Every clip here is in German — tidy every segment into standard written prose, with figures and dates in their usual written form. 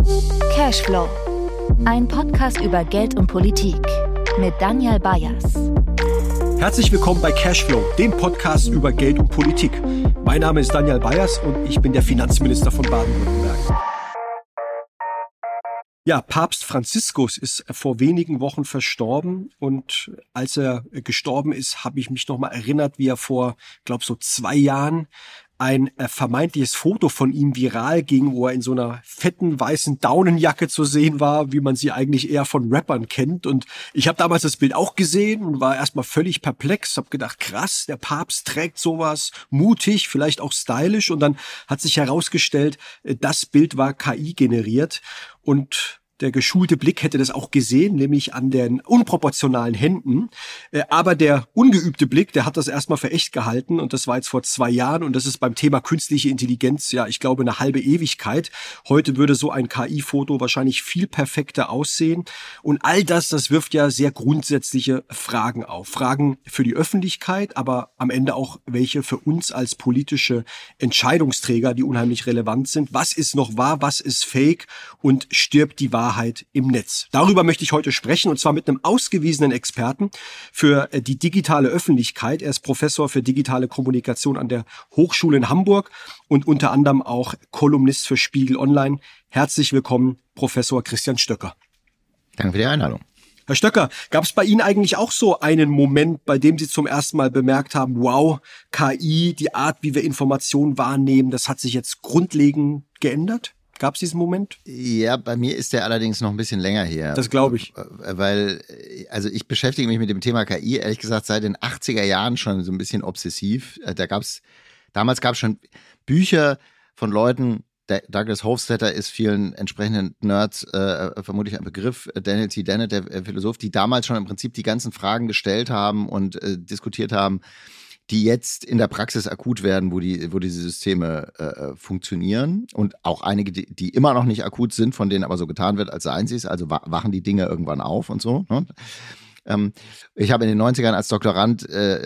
Cashflow, ein Podcast über Geld und Politik mit Daniel Bayers. Herzlich willkommen bei Cashflow, dem Podcast über Geld und Politik. Mein Name ist Daniel Bayers und ich bin der Finanzminister von Baden-Württemberg. Ja, Papst Franziskus ist vor wenigen Wochen verstorben und als er gestorben ist, habe ich mich nochmal erinnert, wie er vor, glaube so 2 Jahren ein vermeintliches Foto von ihm viral ging, wo er in so einer fetten weißen Daunenjacke zu sehen war, wie man sie eigentlich eher von Rappern kennt. Und ich habe damals das Bild auch gesehen und war erstmal völlig perplex, habe gedacht, krass, der Papst trägt sowas, mutig, vielleicht auch stylisch. Und dann hat sich herausgestellt, das Bild war KI generiert und der geschulte Blick hätte das auch gesehen, nämlich an den unproportionalen Händen. Aber der ungeübte Blick, der hat das erstmal für echt gehalten. Und das war jetzt vor 2 Jahren. Und das ist beim Thema künstliche Intelligenz, ja, ich glaube, eine halbe Ewigkeit. Heute würde so ein KI-Foto wahrscheinlich viel perfekter aussehen. Und all das wirft ja sehr grundsätzliche Fragen auf. Fragen für die Öffentlichkeit, aber am Ende auch welche für uns als politische Entscheidungsträger, die unheimlich relevant sind. Was ist noch wahr? Was ist fake? Und stirbt die Wahrheit im Netz? Darüber möchte ich heute sprechen, und zwar mit einem ausgewiesenen Experten für die digitale Öffentlichkeit. Er ist Professor für digitale Kommunikation an der Hochschule in Hamburg und unter anderem auch Kolumnist für Spiegel Online. Herzlich willkommen, Professor Christian Stöcker. Danke für die Einladung. Herr Stöcker, gab es bei Ihnen eigentlich auch so einen Moment, bei dem Sie zum ersten Mal bemerkt haben, wow, KI, die Art, wie wir Informationen wahrnehmen, das hat sich jetzt grundlegend geändert? Gab es diesen Moment? Ja, bei mir ist der allerdings noch ein bisschen länger her. Das glaube ich. Weil, also ich beschäftige mich mit dem Thema KI, ehrlich gesagt, seit den 80er Jahren schon so ein bisschen obsessiv. Damals gab es schon Bücher von Leuten, Douglas Hofstadter ist vielen entsprechenden Nerds vermutlich ein Begriff, Daniel T. Dennett, der Philosoph, die damals schon im Prinzip die ganzen Fragen gestellt haben und diskutiert haben, die jetzt in der Praxis akut werden, wo diese Systeme funktionieren, und auch einige, die immer noch nicht akut sind, von denen aber so getan wird, als seien sie es, also wachen die Dinge irgendwann auf und so. Ne? Ich habe in den 90ern als Doktorand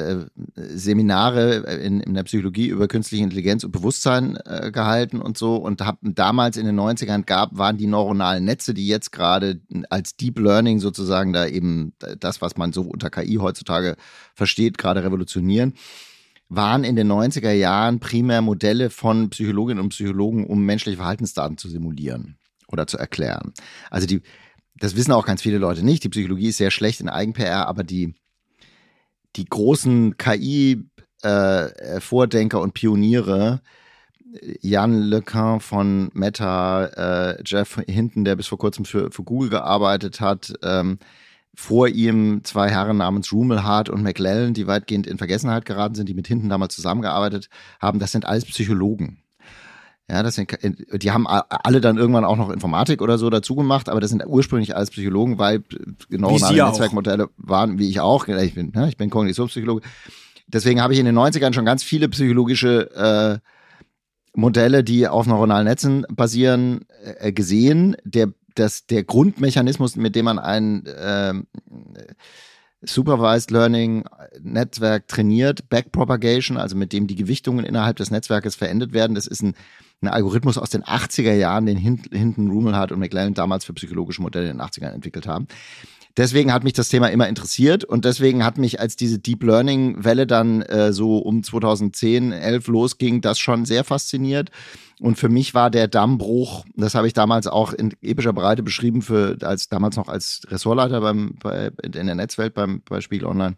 Seminare in der Psychologie über künstliche Intelligenz und Bewusstsein gehalten und so, und habe damals in den 90ern waren die neuronalen Netze, die jetzt gerade als Deep Learning sozusagen da eben das, was man so unter KI heutzutage versteht, gerade revolutionieren, waren in den 90er Jahren primär Modelle von Psychologinnen und Psychologen, um menschliche Verhaltensdaten zu simulieren oder zu erklären. Also das wissen auch ganz viele Leute nicht. Die Psychologie ist sehr schlecht in Eigen-PR, aber die großen KI-Vordenker und Pioniere, Yann LeCun von Meta, Jeff Hinton, der bis vor kurzem für Google gearbeitet hat, vor ihm 2 Herren namens Rumelhart und McLellan, die weitgehend in Vergessenheit geraten sind, die mit Hinton damals zusammengearbeitet haben. Das sind alles Psychologen. Ja, die haben alle dann irgendwann auch noch Informatik oder so dazu gemacht, aber das sind ursprünglich alles Psychologen, weil neuronale Netzwerkmodelle waren, wie ich auch. Ich bin Kognitionspsychologe. Deswegen habe ich in den 90ern schon ganz viele psychologische Modelle, die auf neuronalen Netzen basieren, gesehen. Der Grundmechanismus, mit dem man ein Supervised Learning Netzwerk trainiert, Backpropagation, also mit dem die Gewichtungen innerhalb des Netzwerkes verändert werden. Das ist ein Algorithmus aus den 80er Jahren, den Hinton, Rumelhart und McLellan damals für psychologische Modelle in den 80ern entwickelt haben. Deswegen hat mich das Thema immer interessiert, und deswegen hat mich, als diese Deep Learning Welle dann so um 2010, 11 losging, das schon sehr fasziniert. Und für mich war der Dammbruch, das habe ich damals auch in epischer Breite beschrieben, damals noch als Ressortleiter in der Netzwelt bei Spiegel Online,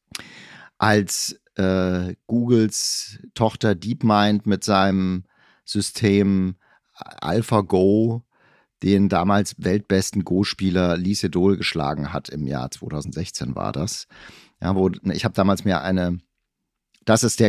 als Googles Tochter DeepMind mit seinem System AlphaGo den damals weltbesten Go-Spieler Lee Sedol geschlagen hat. Im Jahr 2016 war das. Ja, ich habe damals das ist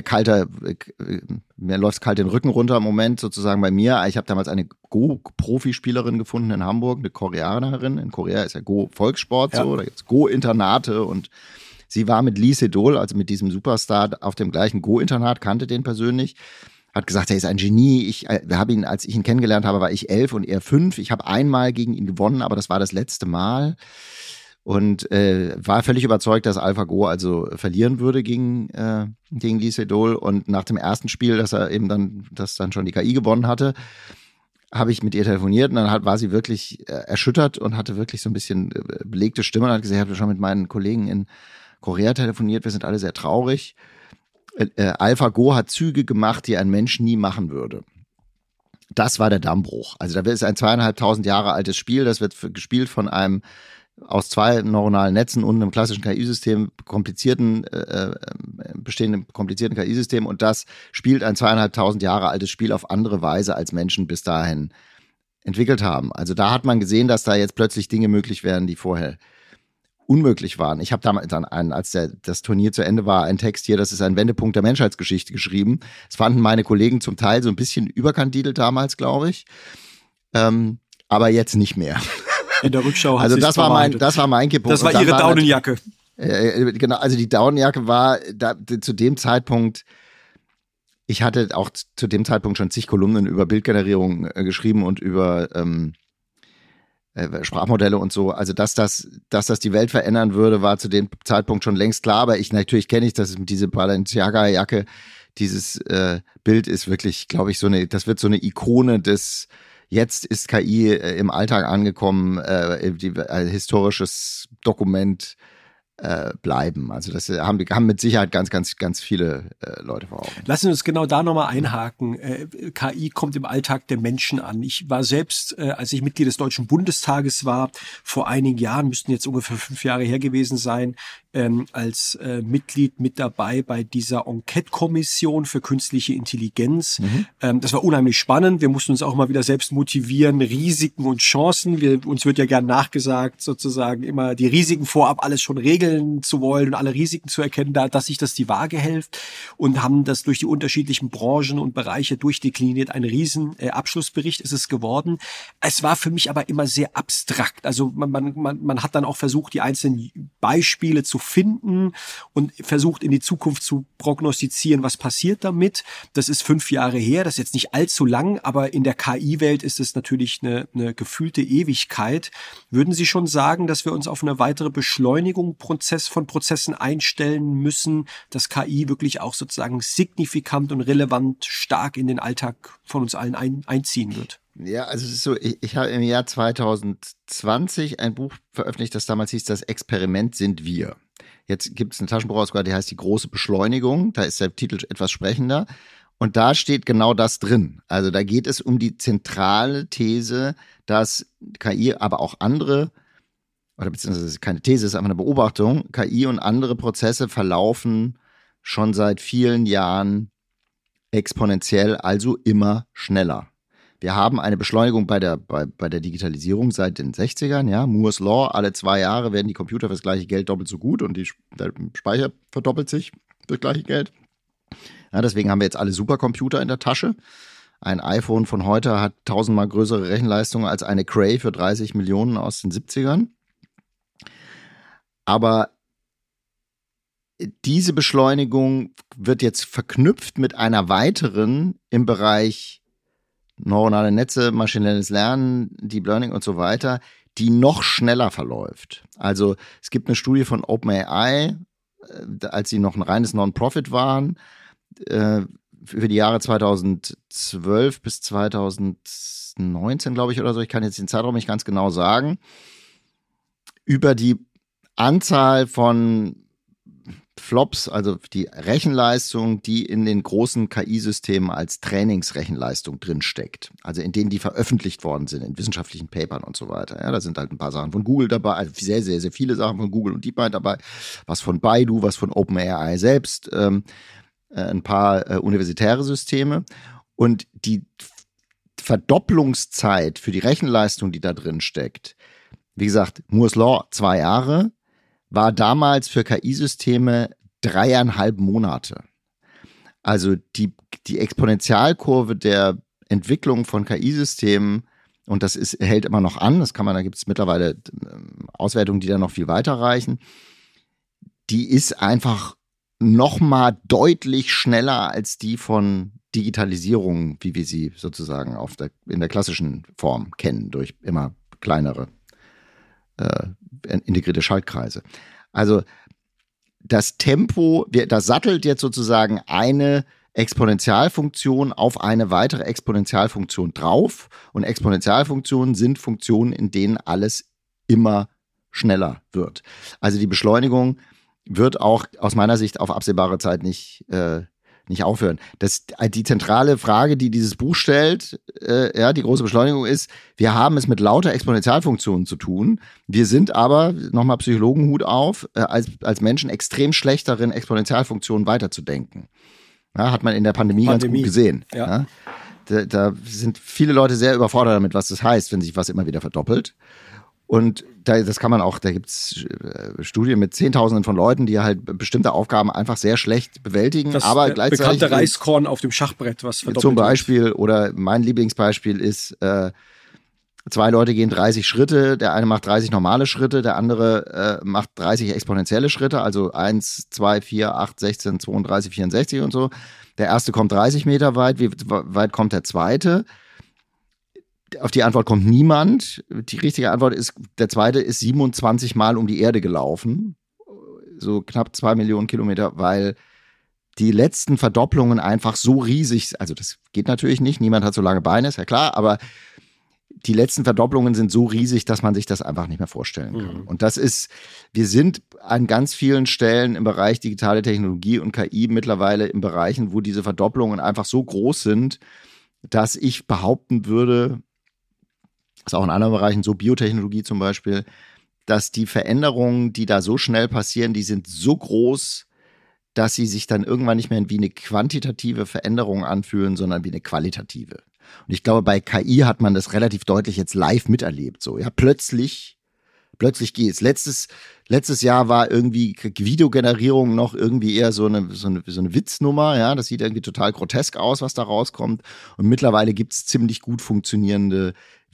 mir läuft kalt den Rücken runter im Moment sozusagen bei mir. Ich habe damals eine Go-Profispielerin gefunden in Hamburg, eine Koreanerin. In Korea ist ja Go-Volkssport so, da gibt es Go-Internate, und sie war mit Lee Sedol, also mit diesem Superstar, auf dem gleichen Go-Internat, kannte den persönlich, hat gesagt, er ist ein Genie. Als ich ihn kennengelernt habe, war ich 11 und er 5. Ich habe einmal gegen ihn gewonnen, aber das war das letzte Mal. Und war völlig überzeugt, dass AlphaGo also verlieren würde gegen Lee Sedol. Und nach dem ersten Spiel, das dann schon die KI gewonnen hatte, habe ich mit ihr telefoniert und dann war sie wirklich erschüttert und hatte wirklich so ein bisschen belegte Stimme und hat gesagt, ich habe schon mit meinen Kollegen in Korea telefoniert, wir sind alle sehr traurig. AlphaGo hat Züge gemacht, die ein Mensch nie machen würde. Das war der Dammbruch. Also da ist ein 2500 Jahre altes Spiel, das wird gespielt von einem aus 2 neuronalen Netzen und einem klassischen KI-System, bestehenden komplizierten KI-System, und das spielt ein 2500 Jahre altes Spiel auf andere Weise, als Menschen bis dahin entwickelt haben. Also da hat man gesehen, dass da jetzt plötzlich Dinge möglich wären, die vorher unmöglich waren. Ich habe damals dann als das Turnier zu Ende war, einen Text hier, das ist ein Wendepunkt der Menschheitsgeschichte, geschrieben. Das fanden meine Kollegen zum Teil so ein bisschen überkandidelt damals, glaube ich. Aber jetzt nicht mehr. In der Rückschau hat also das war mein Kipppunkt. Das war ihre Daunenjacke. Genau, also die Daunenjacke war zu dem Zeitpunkt, ich hatte auch zu dem Zeitpunkt schon zig Kolumnen über Bildgenerierung geschrieben und über Sprachmodelle und so. Also dass das die Welt verändern würde, war zu dem Zeitpunkt schon längst klar. Aber natürlich kenne ich, dass es mit dieser Balenciaga-Jacke, dieses Bild ist wirklich, glaube ich, das wird so eine Ikone des jetzt ist KI im Alltag angekommen, historisches Dokument bleiben. Also das haben mit Sicherheit ganz, ganz, ganz viele Leute vor Augen. Lassen Sie uns genau da nochmal einhaken. KI kommt im Alltag der Menschen an. Ich war selbst, als ich Mitglied des Deutschen Bundestages war, vor einigen Jahren, müssten jetzt ungefähr 5 Jahre her gewesen sein, als Mitglied mit dabei bei dieser Enquete-Kommission für künstliche Intelligenz. Das war unheimlich spannend. Wir mussten uns auch mal wieder selbst motivieren, Risiken und Chancen. Uns wird ja gern nachgesagt, sozusagen immer die Risiken vorab alles schon regeln zu wollen und alle Risiken zu erkennen, dass sich das die Waage hält, und haben das durch die unterschiedlichen Branchen und Bereiche durchdekliniert. Ein riesen Abschlussbericht ist es geworden. Es war für mich aber immer sehr abstrakt. Also man hat dann auch versucht, die einzelnen Beispiele zu finden und versucht in die Zukunft zu prognostizieren, was passiert damit. Das ist 5 Jahre her, das ist jetzt nicht allzu lang, aber in der KI-Welt ist es natürlich eine gefühlte Ewigkeit. Würden Sie schon sagen, dass wir uns auf eine weitere Beschleunigung von Prozessen einstellen müssen, dass KI wirklich auch sozusagen signifikant und relevant stark in den Alltag von uns allen einziehen wird? Ja, also es ist so, ich habe im Jahr 2020 ein Buch veröffentlicht, das damals hieß Das Experiment sind wir. Jetzt gibt es eine Taschenbuchausgabe, die heißt Die große Beschleunigung. Da ist der Titel etwas sprechender. Und da steht genau das drin. Also da geht es um die zentrale These, dass KI, aber auch andere, oder beziehungsweise keine These, es ist einfach eine Beobachtung, KI und andere Prozesse verlaufen schon seit vielen Jahren exponentiell, also immer schneller. Wir haben eine Beschleunigung bei der Digitalisierung seit den 60ern, ja, Moore's Law, alle 2 Jahre werden die Computer für das gleiche Geld doppelt so gut und der Speicher verdoppelt sich für das gleiche Geld. Ja, deswegen haben wir jetzt alle Supercomputer in der Tasche. Ein iPhone von heute hat 1000-mal größere Rechenleistung als eine Cray für 30 Millionen aus den 70ern. Aber diese Beschleunigung wird jetzt verknüpft mit einer weiteren im Bereich neuronale Netze, maschinelles Lernen, Deep Learning und so weiter, die noch schneller verläuft. Also es gibt eine Studie von OpenAI, als sie noch ein reines Non-Profit waren, für die Jahre 2012 bis 2019, glaube ich, oder so, ich kann jetzt den Zeitraum nicht ganz genau sagen, über die Anzahl von Flops, also die Rechenleistung, die in den großen KI-Systemen als Trainingsrechenleistung drinsteckt, also in denen die veröffentlicht worden sind, in wissenschaftlichen Papern und so weiter. Ja, da sind halt ein paar Sachen von Google dabei, also sehr, sehr, sehr viele Sachen von Google und DeepMind dabei, was von Baidu, was von OpenAI selbst, ein paar universitäre Systeme. Und die Verdopplungszeit für die Rechenleistung, die da drin steckt, wie gesagt, Moore's Law 2 Jahre, war damals für KI-Systeme 3,5 Monate. Also die Exponentialkurve der Entwicklung von KI-Systemen, und das hält immer noch an, da gibt es mittlerweile Auswertungen, die da noch viel weiter reichen, die ist einfach nochmal deutlich schneller als die von Digitalisierung, wie wir sie sozusagen in der klassischen Form kennen, durch immer kleinere integrierte Schaltkreise. Also das Tempo, da sattelt jetzt sozusagen eine Exponentialfunktion auf eine weitere Exponentialfunktion drauf. Und Exponentialfunktionen sind Funktionen, in denen alles immer schneller wird. Also die Beschleunigung wird auch aus meiner Sicht auf absehbare Zeit nicht aufhören. Die zentrale Frage, die dieses Buch stellt, die große Beschleunigung ist, wir haben es mit lauter Exponentialfunktionen zu tun. Wir sind aber, nochmal Psychologenhut auf, als Menschen extrem schlecht darin, Exponentialfunktionen weiterzudenken. Ja, hat man in der Pandemie ganz gut gesehen. Ja. Da sind viele Leute sehr überfordert damit, was das heißt, wenn sich was immer wieder verdoppelt. Und das kann man auch, da gibt es Studien mit Zehntausenden von Leuten, die halt bestimmte Aufgaben einfach sehr schlecht bewältigen. Das aber gleichzeitig bekannte Reiskorn auf dem Schachbrett, was verdoppelt zum Beispiel, wird. Oder mein Lieblingsbeispiel ist, 2 Leute gehen 30 Schritte, der eine macht 30 normale Schritte, der andere macht 30 exponentielle Schritte, also 1, 2, 4, 8, 16, 32, 64 und so. Der erste kommt 30 Meter weit, wie weit kommt der zweite? Auf die Antwort kommt niemand. Die richtige Antwort ist, der zweite ist 27 Mal um die Erde gelaufen. So knapp 2 Millionen Kilometer, weil die letzten Verdopplungen einfach so riesig, also das geht natürlich nicht, niemand hat so lange Beine, ist ja klar, aber die letzten Verdopplungen sind so riesig, dass man sich das einfach nicht mehr vorstellen kann. Und wir sind an ganz vielen Stellen im Bereich digitale Technologie und KI mittlerweile in Bereichen, wo diese Verdopplungen einfach so groß sind, dass ich behaupten würde, ist auch in anderen Bereichen so, Biotechnologie zum Beispiel, dass die Veränderungen, die da so schnell passieren, die sind so groß, dass sie sich dann irgendwann nicht mehr wie eine quantitative Veränderung anfühlen, sondern wie eine qualitative. Und ich glaube, bei KI hat man das relativ deutlich jetzt live miterlebt. So, ja, plötzlich geht's. Letztes Jahr war irgendwie Videogenerierung noch irgendwie eher so eine Witznummer. Ja, das sieht irgendwie total grotesk aus, was da rauskommt. Und mittlerweile gibt's ziemlich gut funktionierende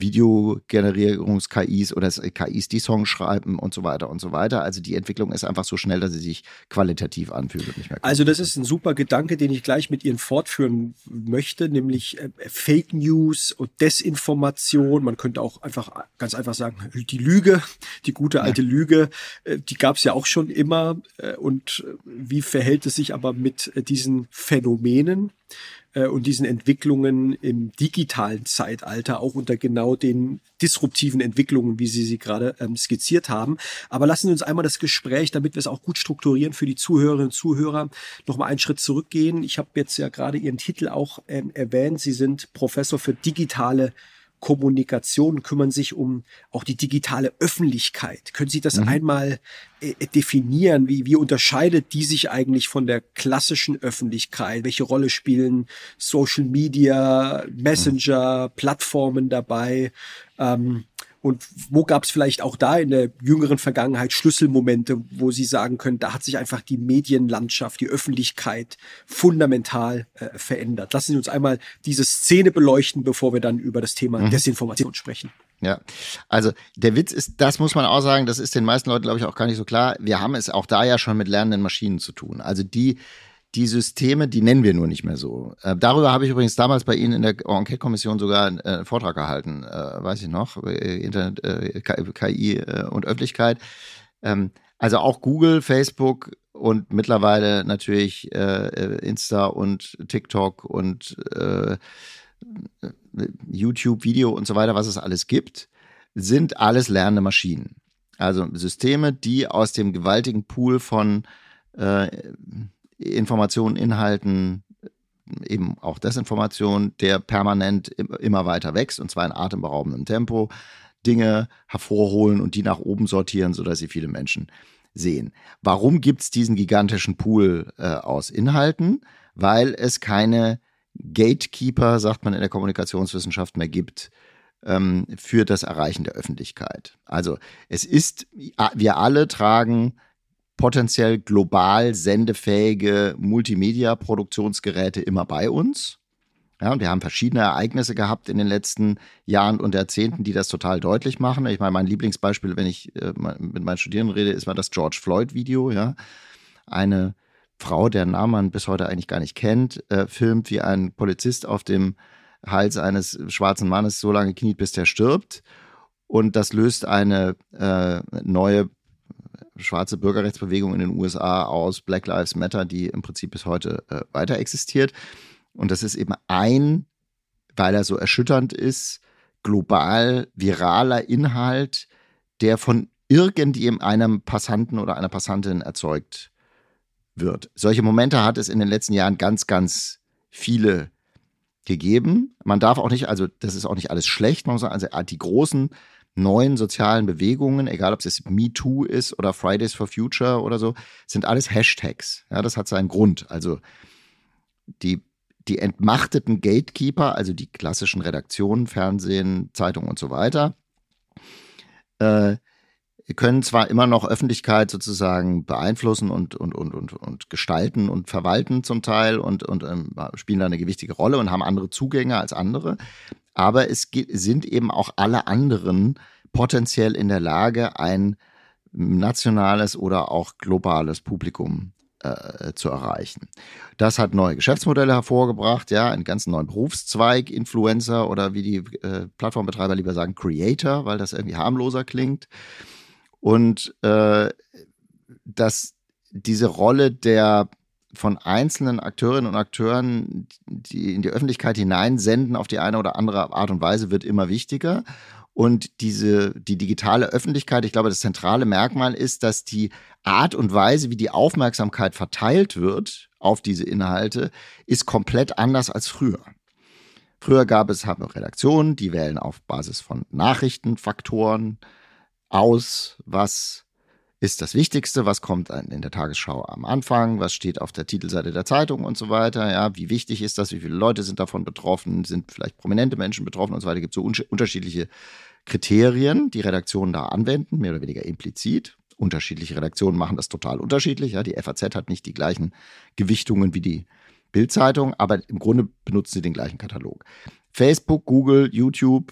Videogenerierungs-KIs oder KIs, die Songs schreiben und so weiter und so weiter. Also die Entwicklung ist einfach so schnell, dass sie sich qualitativ anfühlt und nicht mehr. Also das ist ein super Gedanke, den ich gleich mit Ihnen fortführen möchte, nämlich Fake News und Desinformation. Man könnte auch ganz einfach sagen, die Lüge, die gute alte Lüge, die gab es ja auch schon immer. Und wie verhält es sich aber mit diesen Phänomenen und diesen Entwicklungen im digitalen Zeitalter, auch unter genau den disruptiven Entwicklungen, wie Sie gerade skizziert haben. Aber lassen Sie uns einmal das Gespräch, damit wir es auch gut strukturieren für die Zuhörerinnen und Zuhörer, nochmal einen Schritt zurückgehen. Ich habe jetzt ja gerade Ihren Titel auch erwähnt. Sie sind Professor für digitale Kommunikation, kümmern sich um auch die digitale Öffentlichkeit. Können Sie das einmal definieren? Wie unterscheidet die sich eigentlich von der klassischen Öffentlichkeit? Welche Rolle spielen Social Media, Messenger, Plattformen dabei? Und wo gab es vielleicht auch da in der jüngeren Vergangenheit Schlüsselmomente, wo Sie sagen können, da hat sich einfach die Medienlandschaft, die Öffentlichkeit fundamental verändert? Lassen Sie uns einmal diese Szene beleuchten, bevor wir dann über das Thema Desinformation sprechen. Ja, also der Witz ist, das muss man auch sagen, das ist den meisten Leuten, glaube ich, auch gar nicht so klar. Wir haben es auch da ja schon mit lernenden Maschinen zu tun. Also die Systeme, die nennen wir nur nicht mehr so. Darüber habe ich übrigens damals bei Ihnen in der Enquete-Kommission sogar einen Vortrag gehalten, weiß ich noch, Internet, KI und Öffentlichkeit. Also auch Google, Facebook und mittlerweile natürlich Insta und TikTok und YouTube, Video und so weiter, was es alles gibt, sind alles lernende Maschinen. Also Systeme, die aus dem gewaltigen Pool von Informationen, Inhalten, eben auch Desinformation, der permanent immer weiter wächst, und zwar in atemberaubendem Tempo, Dinge hervorholen und die nach oben sortieren, sodass sie viele Menschen sehen. Warum gibt es diesen gigantischen Pool aus Inhalten? Weil es keine Gatekeeper, sagt man in der Kommunikationswissenschaft, mehr gibt für das Erreichen der Öffentlichkeit. Also wir alle tragen potenziell global sendefähige Multimedia-Produktionsgeräte immer bei uns. Ja, und wir haben verschiedene Ereignisse gehabt in den letzten Jahren und Jahrzehnten, die das total deutlich machen. Ich meine, mein Lieblingsbeispiel, wenn ich mit meinen Studierenden rede, ist mal das George Floyd-Video. Ja, eine Frau, deren Namen man bis heute eigentlich gar nicht kennt, filmt, wie ein Polizist auf dem Hals eines schwarzen Mannes so lange kniet, bis der stirbt. Und das löst eine neue schwarze Bürgerrechtsbewegung in den USA aus, Black Lives Matter, die im Prinzip bis heute weiter existiert. Und das ist eben weil er so erschütternd ist, global viraler Inhalt, der von irgendeinem Passanten oder einer Passantin erzeugt wird. Solche Momente hat es in den letzten Jahren ganz, ganz viele gegeben. Man darf auch nicht, also das ist auch nicht alles schlecht, man muss sagen, also die großen neuen sozialen Bewegungen, egal ob es jetzt MeToo ist oder Fridays for Future oder so, sind alles Hashtags. Ja, das hat seinen Grund. Also die entmachteten Gatekeeper, also die klassischen Redaktionen, Fernsehen, Zeitungen und so weiter, können zwar immer noch Öffentlichkeit sozusagen beeinflussen und gestalten und verwalten zum Teil und spielen da eine gewichtige Rolle und haben andere Zugänge als andere, aber sind eben auch alle anderen potenziell in der Lage, ein nationales oder auch globales Publikum zu erreichen. Das hat neue Geschäftsmodelle hervorgebracht, ja, einen ganz neuen Berufszweig, Influencer oder wie die Plattformbetreiber lieber sagen, Creator, weil das irgendwie harmloser klingt. Und dass diese Rolle der von einzelnen Akteurinnen und Akteuren, die in die Öffentlichkeit hineinsenden auf die eine oder andere Art und Weise, wird immer wichtiger. Und die digitale Öffentlichkeit, ich glaube, das zentrale Merkmal ist, dass die Art und Weise, wie die Aufmerksamkeit verteilt wird auf diese Inhalte, ist komplett anders als früher. Früher haben wir Redaktionen, die wählen auf Basis von Nachrichtenfaktoren aus, was ist das Wichtigste, was kommt in der Tagesschau am Anfang, was steht auf der Titelseite der Zeitung und so weiter, ja, wie wichtig ist das, wie viele Leute sind davon betroffen, sind vielleicht prominente Menschen betroffen und so weiter, gibt es so unterschiedliche Kriterien, die Redaktionen da anwenden, mehr oder weniger implizit. Unterschiedliche Redaktionen machen das total unterschiedlich, ja, die FAZ hat nicht die gleichen Gewichtungen wie die Bild-Zeitung, aber im Grunde benutzen sie den gleichen Katalog. Facebook, Google, YouTube,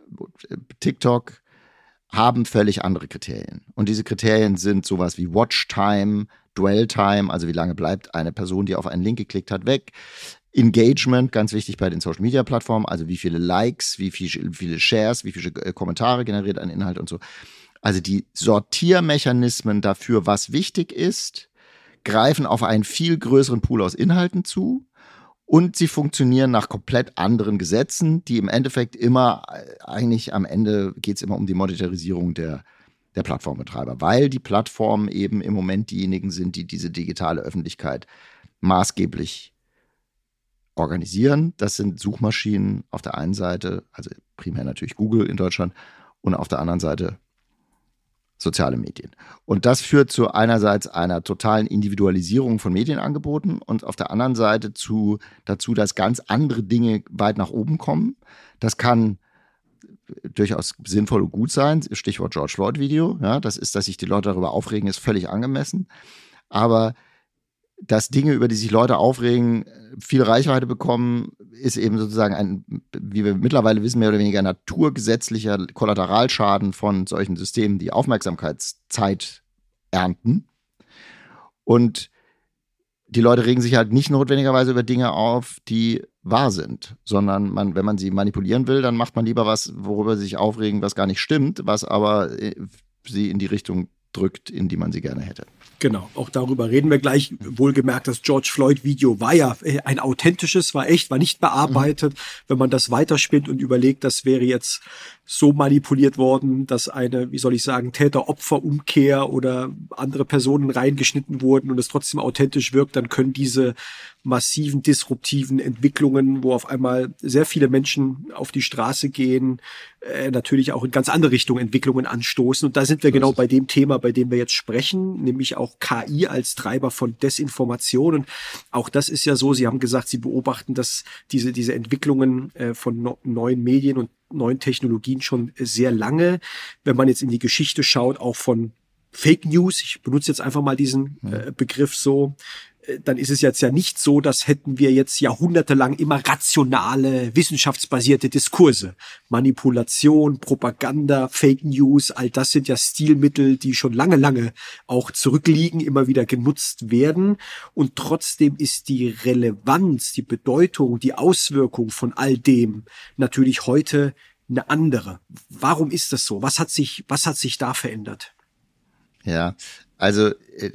TikTok haben völlig andere Kriterien. Und diese Kriterien sind sowas wie Watchtime, Dwell-Time, also wie lange bleibt eine Person, die auf einen Link geklickt hat, weg. Engagement, ganz wichtig bei den Social-Media-Plattformen, also wie viele Likes, wie viele Shares, wie viele Kommentare generiert ein Inhalt und so. Also die Sortiermechanismen dafür, was wichtig ist, greifen auf einen viel größeren Pool aus Inhalten zu. Und sie funktionieren nach komplett anderen Gesetzen, die im Endeffekt eigentlich am Ende geht es immer um die Monetarisierung der Plattformbetreiber, weil die Plattformen eben im Moment diejenigen sind, die diese digitale Öffentlichkeit maßgeblich organisieren. Das sind Suchmaschinen auf der einen Seite, also primär natürlich Google in Deutschland, und auf der anderen Seite soziale Medien. Und das führt zu einerseits einer totalen Individualisierung von Medienangeboten und auf der anderen Seite dazu, dass ganz andere Dinge weit nach oben kommen. Das kann durchaus sinnvoll und gut sein. Stichwort George Floyd Video. Ja, das ist, dass sich die Leute darüber aufregen, ist völlig angemessen. Aber dass Dinge, über die sich Leute aufregen, viel Reichweite bekommen, ist eben sozusagen wie wir mittlerweile wissen, mehr oder weniger naturgesetzlicher Kollateralschaden von solchen Systemen, die Aufmerksamkeitszeit ernten. Und die Leute regen sich halt nicht notwendigerweise über Dinge auf, die wahr sind, sondern wenn man sie manipulieren will, dann macht man lieber was, worüber sie sich aufregen, was gar nicht stimmt, was aber sie in die Richtung drückt, in die man sie gerne hätte. Genau, auch darüber reden wir gleich. Wohlgemerkt, das George Floyd Video war ja ein authentisches, war echt, war nicht bearbeitet. Wenn man das weiterspinnt und überlegt, das wäre jetzt so manipuliert worden, dass eine, wie soll ich sagen, Täter-Opfer-Umkehr oder andere Personen reingeschnitten wurden und es trotzdem authentisch wirkt, dann können diese massiven, disruptiven Entwicklungen, wo auf einmal sehr viele Menschen auf die Straße gehen, natürlich auch in ganz andere Richtungen Entwicklungen anstoßen. Und da sind wir genau bei dem Thema, bei dem wir jetzt sprechen, nämlich auch KI als Treiber von Desinformation. Und auch das ist ja so, Sie haben gesagt, Sie beobachten, dass diese Entwicklungen von neuen Medien und neuen Technologien schon sehr lange. Wenn man jetzt in die Geschichte schaut, auch von Fake News, ich benutze jetzt einfach mal diesen Begriff so, dann ist es jetzt ja nicht so, dass hätten wir jetzt jahrhundertelang immer rationale, wissenschaftsbasierte Diskurse. Manipulation, Propaganda, Fake News, all das sind ja Stilmittel, die schon lange, lange auch zurückliegen, immer wieder genutzt werden. Und trotzdem ist die Relevanz, die Bedeutung, die Auswirkung von all dem natürlich heute eine andere. Warum ist das so? Was hat sich da verändert? Ja, also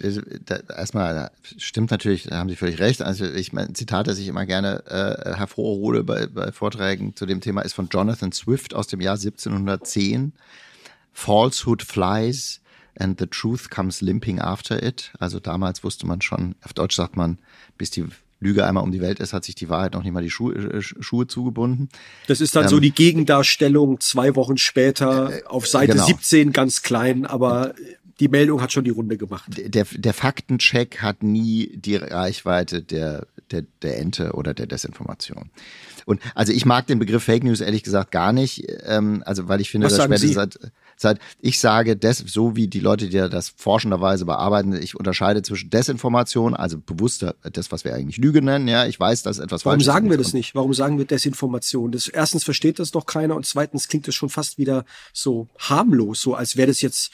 erstmal stimmt natürlich, da haben Sie völlig recht. Also ein Zitat, das ich immer gerne hervorhole bei Vorträgen zu dem Thema, ist von Jonathan Swift aus dem Jahr 1710. Falsehood flies and the truth comes limping after it. Also damals wusste man schon, auf Deutsch sagt man, bis die Lüge einmal um die Welt ist, hat sich die Wahrheit noch nicht mal die Schuhe zugebunden. Das ist dann so die Gegendarstellung 2 Wochen später auf Seite 17, ganz klein, aber die Meldung hat schon die Runde gemacht. Der Faktencheck hat nie die Reichweite der Ente oder der Desinformation. Und also ich mag den Begriff Fake News ehrlich gesagt gar nicht, also weil ich finde, dass seit ich sage, so wie die Leute, die das forschenderweise bearbeiten, ich unterscheide zwischen Desinformation, also bewusster, das, was wir eigentlich Lüge nennen, ja, ich weiß, dass etwas falsch ist. Warum sagen wir das nicht? Warum sagen wir Desinformation? Erstens versteht das doch keiner und zweitens klingt das schon fast wieder so harmlos, so als wäre das jetzt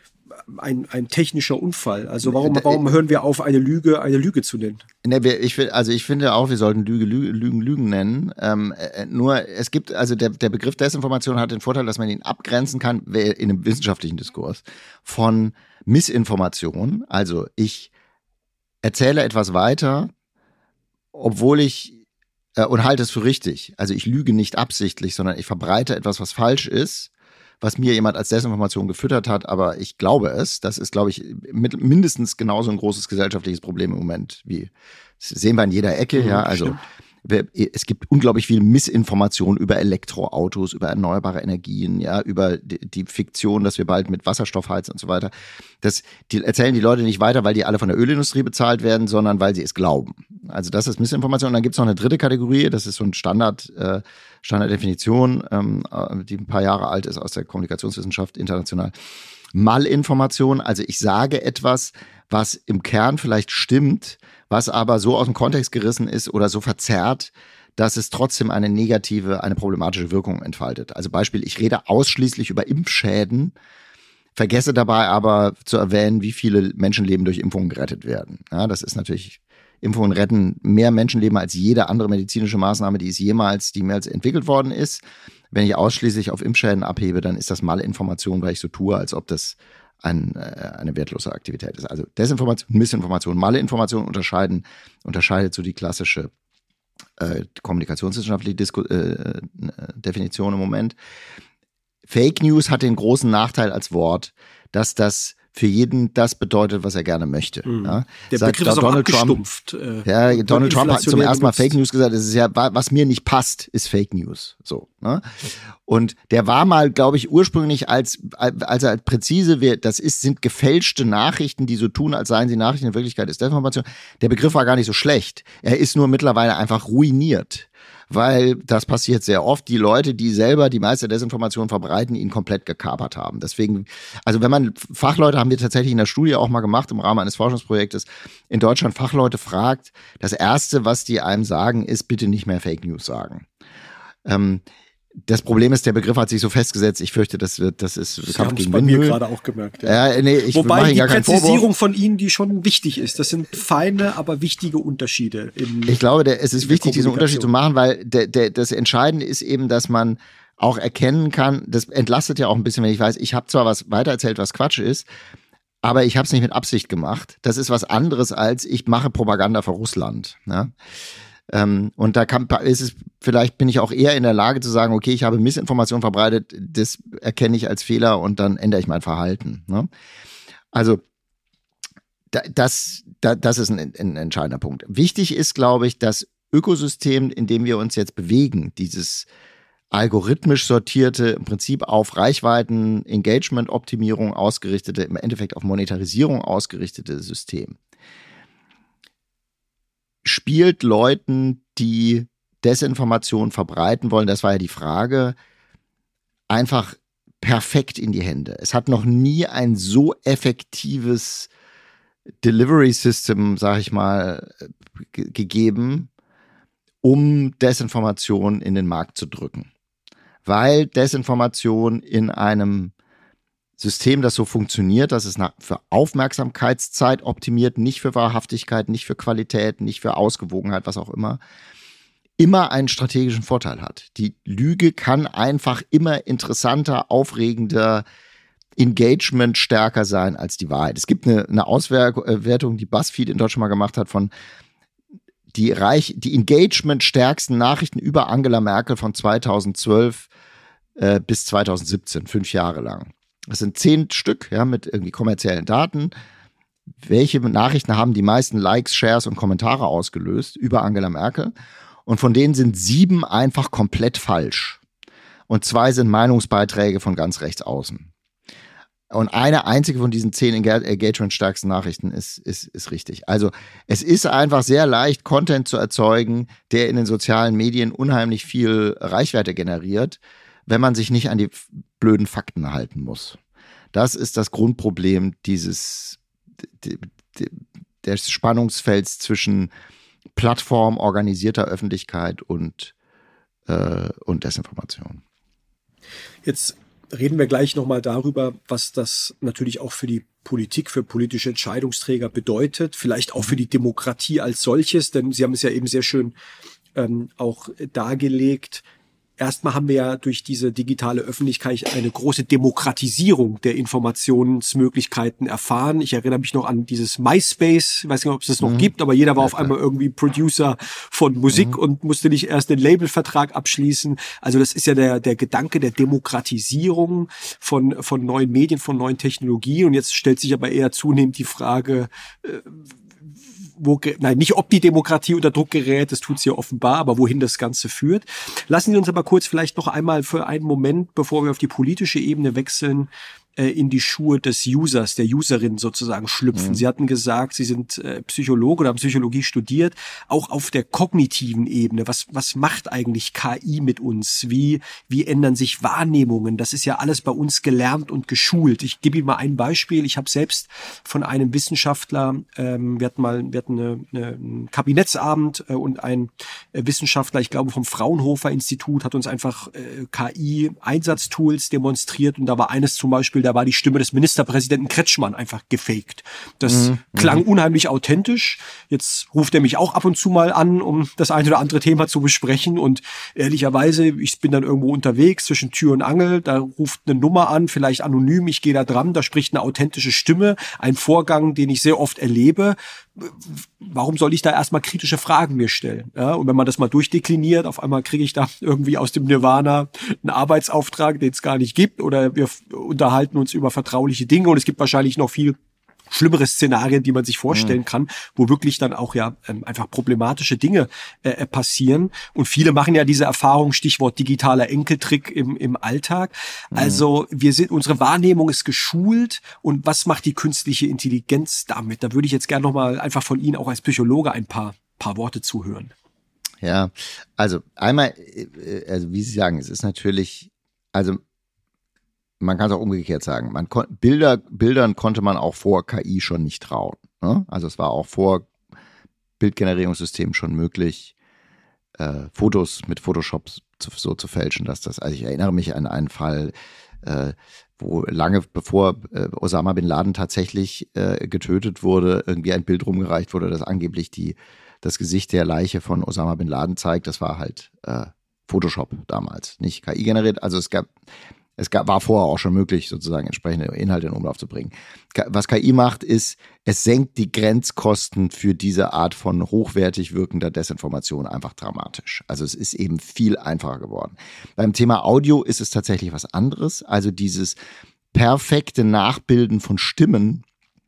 ein technischer Unfall. Also warum hören wir auf, eine Lüge zu nennen? Ich finde auch, wir sollten Lügen nennen. Nur es gibt, also der Begriff Desinformation hat den Vorteil, dass man ihn abgrenzen kann in einem wissenschaftlichen Diskurs von Missinformation. Also ich erzähle etwas weiter, obwohl und halte es für richtig. Also ich lüge nicht absichtlich, sondern ich verbreite etwas, was falsch ist, was mir jemand als Desinformation gefüttert hat, aber ich glaube es. Das ist, glaube ich, mindestens genauso ein großes gesellschaftliches Problem im Moment, das sehen wir in jeder Ecke, ja, also es gibt unglaublich viel Missinformation über Elektroautos, über erneuerbare Energien, ja, über die Fiktion, dass wir bald mit Wasserstoff heizen und so weiter. Die erzählen die Leute nicht weiter, weil die alle von der Ölindustrie bezahlt werden, sondern weil sie es glauben. Also das ist Missinformation. Und dann gibt es noch eine dritte Kategorie, das ist so ein Standarddefinition, die ein paar Jahre alt ist aus der Kommunikationswissenschaft international. Malinformation, also ich sage etwas, was im Kern vielleicht stimmt, was aber so aus dem Kontext gerissen ist oder so verzerrt, dass es trotzdem eine problematische Wirkung entfaltet. Also Beispiel, ich rede ausschließlich über Impfschäden, vergesse dabei aber zu erwähnen, wie viele Menschenleben durch Impfungen gerettet werden. Ja, das ist natürlich, Impfungen retten mehr Menschenleben als jede andere medizinische Maßnahme, die jemals entwickelt worden ist. Wenn ich ausschließlich auf Impfschäden abhebe, dann ist das Malinformation, weil ich so tue, als ob das eine wertlose Aktivität ist. Also Desinformation, Missinformation, Malinformation unterscheidet so die klassische kommunikationswissenschaftliche Definition im Moment. Fake News hat den großen Nachteil als Wort, dass das für jeden das bedeutet, was er gerne möchte. Ja. Der Begriff ist auch abgestumpft. Donald Trump hat zum ersten Mal Fake News gesagt. Es ist ja, was mir nicht passt, ist Fake News. So, ne? Und der war mal, glaube ich, ursprünglich als er präzise wird, sind gefälschte Nachrichten, die so tun, als seien sie Nachrichten, in Wirklichkeit ist Desinformation. Der Begriff war gar nicht so schlecht. Er ist nur mittlerweile einfach ruiniert. Weil das passiert sehr oft, die Leute, die selber die meiste Desinformation verbreiten, ihn komplett gekapert haben. Deswegen, also Fachleute haben wir tatsächlich in der Studie auch mal gemacht, im Rahmen eines Forschungsprojektes, in Deutschland Fachleute fragt, das Erste, was die einem sagen, ist, bitte nicht mehr Fake News sagen. Das Problem ist, der Begriff hat sich so festgesetzt, ich fürchte, das ist Kampf gegen Windmühlen. Bei mir gerade auch gemerkt. Ja. Wobei die Präzisierung von Ihnen, die schon wichtig ist. Das sind feine, aber wichtige Unterschiede. Ich glaube, es ist wichtig, diesen Unterschied zu machen, weil das Entscheidende ist eben, dass man auch erkennen kann, das entlastet ja auch ein bisschen, wenn ich weiß, ich habe zwar was weitererzählt, was Quatsch ist, aber ich habe es nicht mit Absicht gemacht. Das ist was anderes als ich mache Propaganda für Russland. Ne? Und vielleicht bin ich auch eher in der Lage zu sagen, okay, ich habe Missinformation verbreitet, das erkenne ich als Fehler und dann ändere ich mein Verhalten. Ne? Also das ist ein entscheidender Punkt. Wichtig ist, glaube ich, das Ökosystem, in dem wir uns jetzt bewegen, dieses algorithmisch sortierte, im Prinzip auf Reichweiten, Engagement-Optimierung ausgerichtete, im Endeffekt auf Monetarisierung ausgerichtete System, spielt Leuten, die Desinformation verbreiten wollen, das war ja die Frage, einfach perfekt in die Hände. Es hat noch nie ein so effektives Delivery System, sag ich mal, gegeben, um Desinformation in den Markt zu drücken. Weil Desinformation in einem System, das so funktioniert, dass es für Aufmerksamkeitszeit optimiert, nicht für Wahrhaftigkeit, nicht für Qualität, nicht für Ausgewogenheit, was auch immer einen strategischen Vorteil hat. Die Lüge kann einfach immer interessanter, aufregender, Engagement stärker sein als die Wahrheit. Es gibt eine Auswertung, die BuzzFeed in Deutschland mal gemacht hat, von die Engagement stärksten Nachrichten über Angela Merkel von 2012 bis 2017, 5 Jahre lang. Das sind 10 Stück, ja, mit irgendwie kommerziellen Daten. Welche Nachrichten haben die meisten Likes, Shares und Kommentare ausgelöst über Angela Merkel? Und von denen sind 7 einfach komplett falsch. Und 2 sind Meinungsbeiträge von ganz rechts außen. Und eine einzige von diesen 10 engagement-stärksten Nachrichten ist richtig. Also es ist einfach sehr leicht, Content zu erzeugen, der in den sozialen Medien unheimlich viel Reichweite generiert, wenn man sich nicht an die blöden Fakten halten muss. Das ist das Grundproblem des Spannungsfelds zwischen Plattform, organisierter Öffentlichkeit und Desinformation. Jetzt reden wir gleich nochmal darüber, was das natürlich auch für die Politik, für politische Entscheidungsträger bedeutet, vielleicht auch für die Demokratie als solches, denn Sie haben es ja eben sehr schön auch dargelegt. Erstmal haben wir ja durch diese digitale Öffentlichkeit eine große Demokratisierung der Informationsmöglichkeiten erfahren. Ich erinnere mich noch an dieses MySpace, ich weiß nicht, ob es das noch gibt, aber jeder war auf einmal irgendwie Producer von Musik und musste nicht erst den Labelvertrag abschließen. Also das ist ja der Gedanke der Demokratisierung von neuen Medien, von neuen Technologien. Und jetzt stellt sich aber eher zunehmend die Frage, nicht ob die Demokratie unter Druck gerät, das tut sie ja offenbar, aber wohin das Ganze führt. Lassen Sie uns aber kurz vielleicht noch einmal für einen Moment, bevor wir auf die politische Ebene wechseln, in die Schuhe des Users, der Userin sozusagen schlüpfen. Sie hatten gesagt, Sie sind Psychologe oder haben Psychologie studiert, auch auf der kognitiven Ebene. Was macht eigentlich KI mit uns? Wie ändern sich Wahrnehmungen? Das ist ja alles bei uns gelernt und geschult. Ich gebe Ihnen mal ein Beispiel. Ich habe selbst von einem Wissenschaftler, wir hatten einen Kabinettsabend und ein Wissenschaftler, ich glaube vom Fraunhofer Institut, hat uns einfach KI-Einsatztools demonstriert und da war eines zum Beispiel, da war die Stimme des Ministerpräsidenten Kretschmann einfach gefaked. Das klang unheimlich authentisch. Jetzt ruft er mich auch ab und zu mal an, um das eine oder andere Thema zu besprechen. Und ehrlicherweise, ich bin dann irgendwo unterwegs zwischen Tür und Angel, da ruft eine Nummer an, vielleicht anonym, ich gehe da dran, da spricht eine authentische Stimme, ein Vorgang, den ich sehr oft erlebe. Warum soll ich da erstmal kritische Fragen mir stellen? Ja, und wenn man das mal durchdekliniert, auf einmal kriege ich da irgendwie aus dem Nirvana einen Arbeitsauftrag, den es gar nicht gibt, oder wir unterhalten uns über vertrauliche Dinge und es gibt wahrscheinlich noch viel schlimmere Szenarien, die man sich vorstellen kann, wo wirklich dann auch ja einfach problematische Dinge passieren. Und viele machen ja diese Erfahrung, Stichwort digitaler Enkeltrick im Alltag. Also unsere Wahrnehmung ist geschult. Und was macht die künstliche Intelligenz damit? Da würde ich jetzt gerne nochmal einfach von Ihnen auch als Psychologe ein paar Worte zuhören. Ja, also einmal, also wie Sie sagen, es ist natürlich, also man kann es auch umgekehrt sagen. Bildern konnte man auch vor KI schon nicht trauen. Ne? Also es war auch vor Bildgenerierungssystemen schon möglich, Fotos mit Photoshop so zu fälschen, dass das, also ich erinnere mich an einen Fall, wo lange bevor Osama Bin Laden tatsächlich getötet wurde, irgendwie ein Bild rumgereicht wurde, das angeblich das Gesicht der Leiche von Osama Bin Laden zeigt. Das war halt Photoshop damals, nicht KI generiert. Also war vorher auch schon möglich, sozusagen entsprechende Inhalte in Umlauf zu bringen. Was KI macht, ist, es senkt die Grenzkosten für diese Art von hochwertig wirkender Desinformation einfach dramatisch. Also es ist eben viel einfacher geworden. Beim Thema Audio ist es tatsächlich was anderes. Also dieses perfekte Nachbilden von Stimmen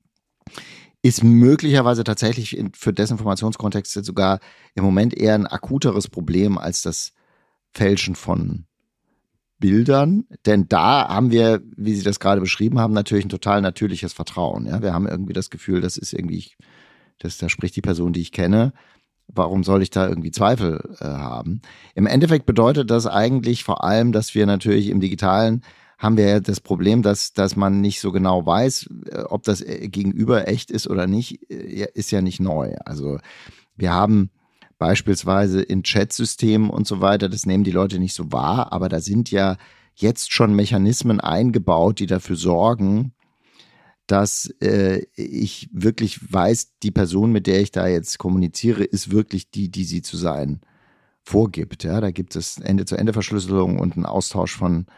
ist möglicherweise tatsächlich für Desinformationskontexte sogar im Moment eher ein akuteres Problem als das Fälschen von Bildern, denn da haben wir, wie Sie das gerade beschrieben haben, natürlich ein total natürliches Vertrauen. Ja? Wir haben irgendwie das Gefühl, das ist irgendwie, da spricht die Person, die ich kenne. Warum soll ich da irgendwie Zweifel haben? Im Endeffekt bedeutet das eigentlich vor allem, dass wir natürlich im Digitalen haben wir ja das Problem, dass man nicht so genau weiß, ob das Gegenüber echt ist oder nicht, ist ja nicht neu. Also wir haben beispielsweise in Chatsystemen und so weiter, das nehmen die Leute nicht so wahr, aber da sind ja jetzt schon Mechanismen eingebaut, die dafür sorgen, dass ich wirklich weiß, die Person, mit der ich da jetzt kommuniziere, ist wirklich die sie zu sein vorgibt. Ja, da gibt es Ende-zu-Ende-Verschlüsselung und einen Austausch von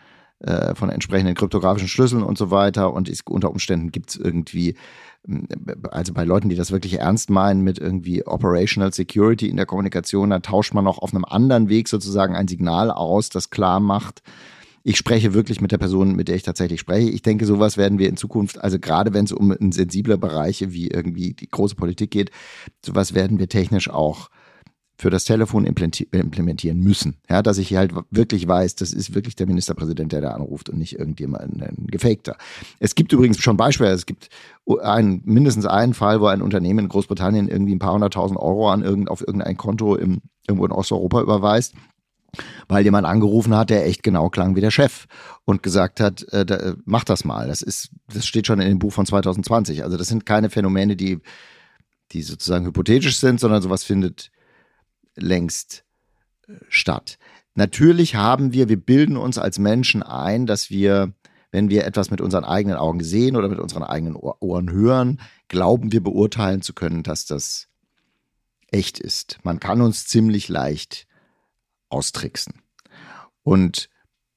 von entsprechenden kryptografischen Schlüsseln und so weiter. Und unter Umständen gibt es irgendwie, also bei Leuten, die das wirklich ernst meinen mit irgendwie Operational Security in der Kommunikation, da tauscht man noch auf einem anderen Weg sozusagen ein Signal aus, das klar macht, ich spreche wirklich mit der Person, mit der ich tatsächlich spreche. Ich denke, sowas werden wir in Zukunft, also gerade wenn es um sensible Bereiche wie irgendwie die große Politik geht, sowas werden wir technisch auch für das Telefon implementieren müssen. Ja, dass ich halt wirklich weiß, das ist wirklich der Ministerpräsident, der da anruft und nicht irgendjemand, ein Gefakter. Es gibt übrigens schon Beispiele. Es gibt mindestens einen Fall, wo ein Unternehmen in Großbritannien irgendwie ein paar 100.000 Euro auf irgendein Konto irgendwo in Osteuropa überweist, weil jemand angerufen hat, der echt genau klang wie der Chef und gesagt hat, mach das mal. Das steht schon in dem Buch von 2020. Also das sind keine Phänomene, die sozusagen hypothetisch sind, sondern sowas findet längst statt. Natürlich wir bilden uns als Menschen ein, dass wir, wenn wir etwas mit unseren eigenen Augen sehen oder mit unseren eigenen Ohren hören, glauben wir beurteilen zu können, dass das echt ist. Man kann uns ziemlich leicht austricksen. Und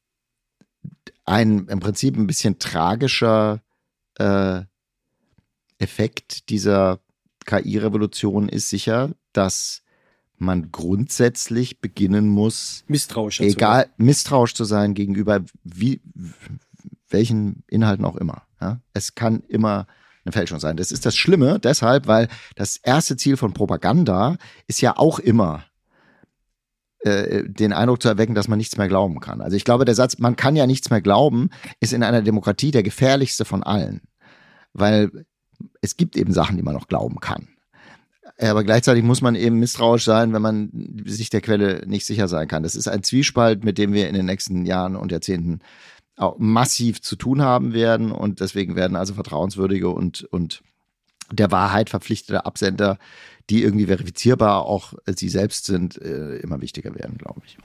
ein im Prinzip ein bisschen tragischer Effekt dieser KI-Revolution ist sicher, dass man grundsätzlich beginnen muss, misstrauisch zu sein gegenüber welchen Inhalten auch immer. Ja? Es kann immer eine Fälschung sein. Das ist das Schlimme deshalb, weil das erste Ziel von Propaganda ist ja auch immer, den Eindruck zu erwecken, dass man nichts mehr glauben kann. Also ich glaube, der Satz, man kann ja nichts mehr glauben, ist in einer Demokratie der gefährlichste von allen. Weil es gibt eben Sachen, die man noch glauben kann. Aber gleichzeitig muss man eben misstrauisch sein, wenn man sich der Quelle nicht sicher sein kann. Das ist ein Zwiespalt, mit dem wir in den nächsten Jahren und Jahrzehnten auch massiv zu tun haben werden. Und deswegen werden also vertrauenswürdige und der Wahrheit verpflichtete Absender, die irgendwie verifizierbar auch sie selbst sind, immer wichtiger werden, glaube ich.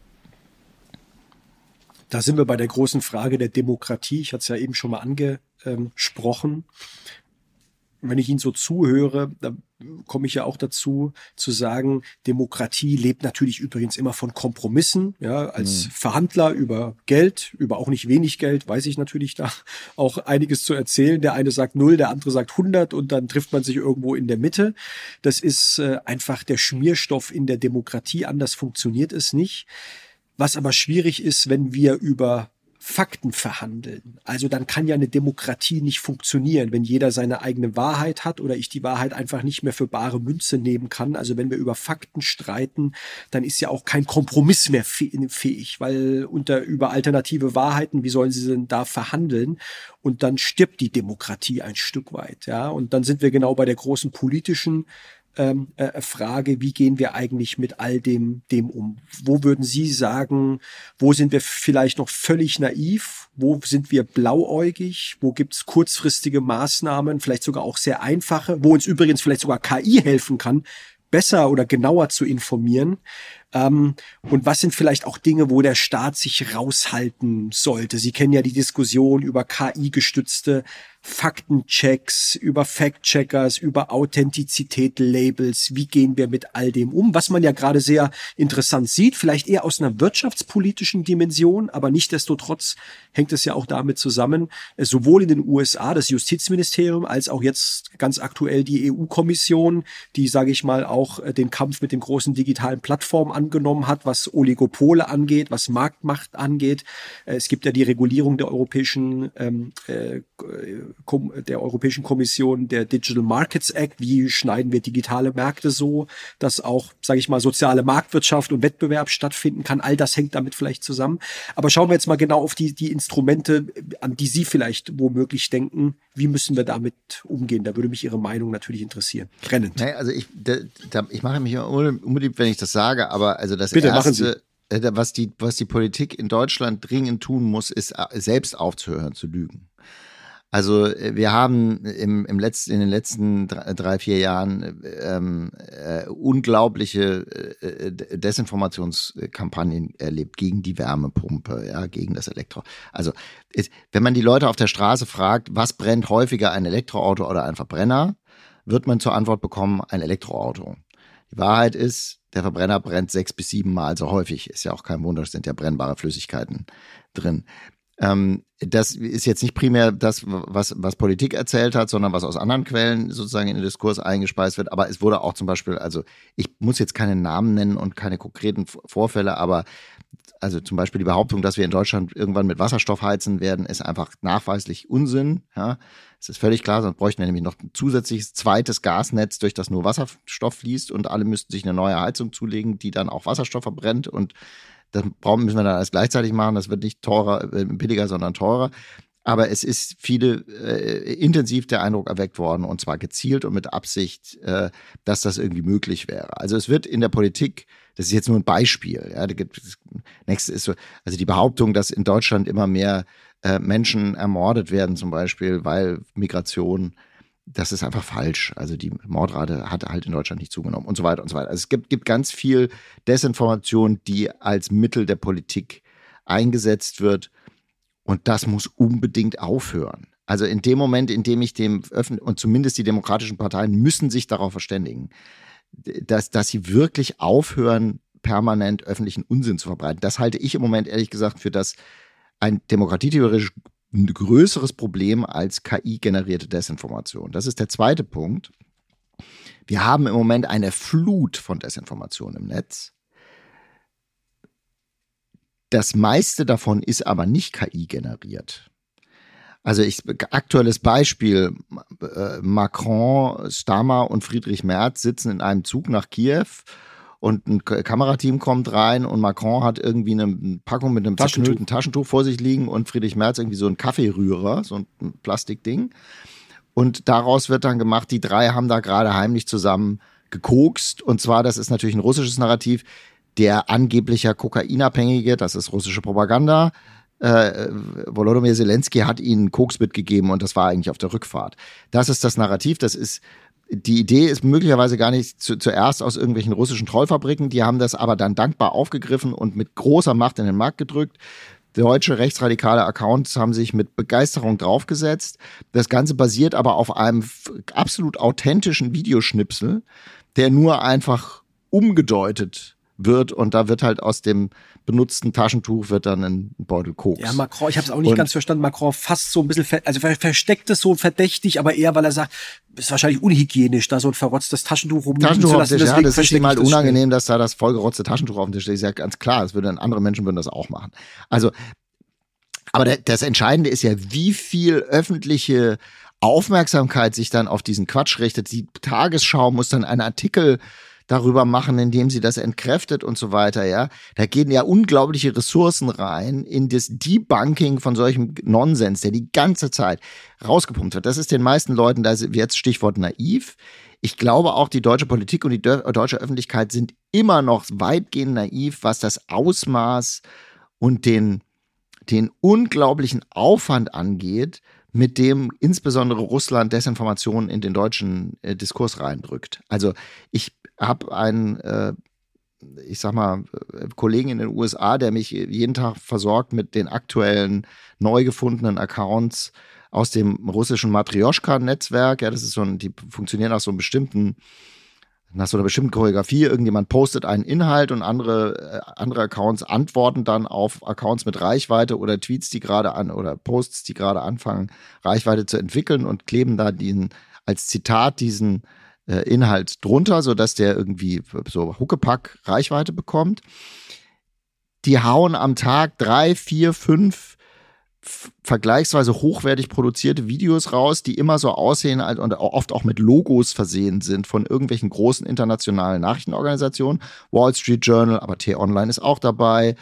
Da sind wir bei der großen Frage der Demokratie. Ich hatte es ja eben schon mal angesprochen. Wenn ich Ihnen so zuhöre, da komme ich ja auch dazu, zu sagen, Demokratie lebt natürlich übrigens immer von Kompromissen. Ja, als Verhandler über Geld, über auch nicht wenig Geld, weiß ich natürlich da auch einiges zu erzählen. Der eine sagt 0, der andere sagt 100 und dann trifft man sich irgendwo in der Mitte. Das ist einfach der Schmierstoff in der Demokratie. Anders funktioniert es nicht. Was aber schwierig ist, wenn wir über Fakten verhandeln. Also dann kann ja eine Demokratie nicht funktionieren, wenn jeder seine eigene Wahrheit hat oder ich die Wahrheit einfach nicht mehr für bare Münze nehmen kann. Also wenn wir über Fakten streiten, dann ist ja auch kein Kompromiss mehr fähig, weil über alternative Wahrheiten, wie sollen sie denn da verhandeln? Und dann stirbt die Demokratie ein Stück weit. Ja, und dann sind wir genau bei der großen politischen Frage, wie gehen wir eigentlich mit all dem um? Wo würden Sie sagen, wo sind wir vielleicht noch völlig naiv? Wo sind wir blauäugig? Wo gibt es kurzfristige Maßnahmen, vielleicht sogar auch sehr einfache, wo uns übrigens vielleicht sogar KI helfen kann, besser oder genauer zu informieren? Und was sind vielleicht auch Dinge, wo der Staat sich raushalten sollte? Sie kennen ja die Diskussion über KI-gestützte Faktenchecks, über Fact-Checkers, über Authentizität-Labels. Wie gehen wir mit all dem um? Was man ja gerade sehr interessant sieht, vielleicht eher aus einer wirtschaftspolitischen Dimension, aber nichtsdestotrotz hängt es ja auch damit zusammen, sowohl in den USA das Justizministerium als auch jetzt ganz aktuell die EU-Kommission, die, sage ich mal, auch den Kampf mit den großen digitalen Plattformen angenommen hat, was Oligopole angeht, was Marktmacht angeht. Es gibt ja die Regulierung der Europäischen Kommission, der Digital Markets Act. Wie schneiden wir digitale Märkte so, dass auch, sage ich mal, soziale Marktwirtschaft und Wettbewerb stattfinden kann? All das hängt damit vielleicht zusammen. Aber schauen wir jetzt mal genau auf die Instrumente, an die Sie vielleicht womöglich denken. Wie müssen wir damit umgehen? Da würde mich Ihre Meinung natürlich interessieren. Brennend. Naja, also ich mache mich unbedingt, wenn ich das sage, aber also das Bitte, Erste, was die Politik in Deutschland dringend tun muss, ist selbst aufzuhören zu lügen. Also wir haben in den letzten 3-4 Jahren unglaubliche Desinformationskampagnen erlebt gegen die Wärmepumpe, ja, gegen das Elektro. Also wenn man die Leute auf der Straße fragt, was brennt häufiger, ein Elektroauto oder ein Verbrenner, wird man zur Antwort bekommen, ein Elektroauto. Die Wahrheit ist, der Verbrenner brennt 6 bis 7 Mal so häufig. Ist ja auch kein Wunder, es sind ja brennbare Flüssigkeiten drin. Das ist jetzt nicht primär das, was Politik erzählt hat, sondern was aus anderen Quellen sozusagen in den Diskurs eingespeist wird. Aber es wurde auch zum Beispiel, also ich muss jetzt keine Namen nennen und keine konkreten Vorfälle, aber also zum Beispiel die Behauptung, dass wir in Deutschland irgendwann mit Wasserstoff heizen werden, ist einfach nachweislich Unsinn. Ja, es ist völlig klar, sonst bräuchten wir nämlich noch ein zusätzliches zweites Gasnetz, durch das nur Wasserstoff fließt und alle müssten sich eine neue Heizung zulegen, die dann auch Wasserstoff verbrennt und das müssen wir dann alles gleichzeitig machen. Das wird nicht billiger, sondern teurer. Aber es ist intensiv der Eindruck erweckt worden, und zwar gezielt und mit Absicht, dass das irgendwie möglich wäre. Also es wird in der Politik, das ist jetzt nur ein Beispiel. Ja, das nächste ist so, also die Behauptung, dass in Deutschland immer mehr Menschen ermordet werden, zum Beispiel, weil Migration, das ist einfach falsch. Also die Mordrate hat halt in Deutschland nicht zugenommen und so weiter und so weiter. Also es gibt ganz viel Desinformation, die als Mittel der Politik eingesetzt wird. Und das muss unbedingt aufhören. Also in dem Moment, in dem ich und zumindest die demokratischen Parteien müssen sich darauf verständigen, dass sie wirklich aufhören, permanent öffentlichen Unsinn zu verbreiten. Das halte ich im Moment ehrlich gesagt für das ein demokratietheoretisch ein größeres Problem als KI-generierte Desinformation. Das ist der zweite Punkt. Wir haben im Moment eine Flut von Desinformation im Netz. Das meiste davon ist aber nicht KI-generiert. Also aktuelles Beispiel, Macron, Starmer und Friedrich Merz sitzen in einem Zug nach Kiew und ein Kamerateam kommt rein und Macron hat irgendwie eine Packung mit einem zerknüllten Taschentuch vor sich liegen und Friedrich Merz irgendwie so einen Kaffeerührer, so ein Plastikding. Und daraus wird dann gemacht, die drei haben da gerade heimlich zusammen gekokst. Und zwar, das ist natürlich ein russisches Narrativ, der angebliche Kokainabhängige, das ist russische Propaganda, Volodymyr Zelensky hat ihnen Koks mitgegeben und das war eigentlich auf der Rückfahrt. Das ist das Narrativ, die Idee ist möglicherweise gar nicht zuerst aus irgendwelchen russischen Trollfabriken, die haben das aber dann dankbar aufgegriffen und mit großer Macht in den Markt gedrückt. Deutsche rechtsradikale Accounts haben sich mit Begeisterung draufgesetzt. Das Ganze basiert aber auf einem absolut authentischen Videoschnipsel, der nur einfach umgedeutet wird und da wird halt aus dem benutzten Taschentuch wird dann ein Beutel Koks. Ja, Macron, ich habe es auch nicht ganz verstanden. Macron fast so ein bisschen, versteckt es so verdächtig, aber eher, weil er sagt, ist wahrscheinlich unhygienisch, da so ein verrotztes Taschentuch rumliegen zu lassen. Ja, das ist ihm halt unangenehm, dass da das vollgerotzte Taschentuch auf dem Tisch steht. Ist ja ganz klar, andere Menschen würden das auch machen. Also, aber das Entscheidende ist ja, wie viel öffentliche Aufmerksamkeit sich dann auf diesen Quatsch richtet. Die Tagesschau muss dann einen Artikel darüber machen, indem sie das entkräftet und so weiter, ja. Da gehen ja unglaubliche Ressourcen rein in das Debunking von solchem Nonsens, der die ganze Zeit rausgepumpt wird. Das ist den meisten Leuten, da ist jetzt Stichwort naiv. Ich glaube auch, die deutsche Politik und die deutsche Öffentlichkeit sind immer noch weitgehend naiv, was das Ausmaß und den unglaublichen Aufwand angeht, mit dem insbesondere Russland Desinformationen in den deutschen Diskurs reindrückt. Also ich habe einen, Kollegen in den USA, der mich jeden Tag versorgt mit den aktuellen, neu gefundenen Accounts aus dem russischen Matrioschka-Netzwerk. Ja, das ist die funktionieren nach so einer bestimmten Choreografie. Irgendjemand postet einen Inhalt und andere Accounts antworten dann auf Accounts mit Reichweite oder Tweets, oder Posts, die gerade anfangen, Reichweite zu entwickeln und kleben da als Zitat diesen Inhalt drunter, sodass der irgendwie so Huckepack Reichweite bekommt. Die hauen am Tag 3, 4, 5 vergleichsweise hochwertig produzierte Videos raus, die immer so aussehen und oft auch mit Logos versehen sind von irgendwelchen großen internationalen Nachrichtenorganisationen. Wall Street Journal, aber T-Online ist auch dabei,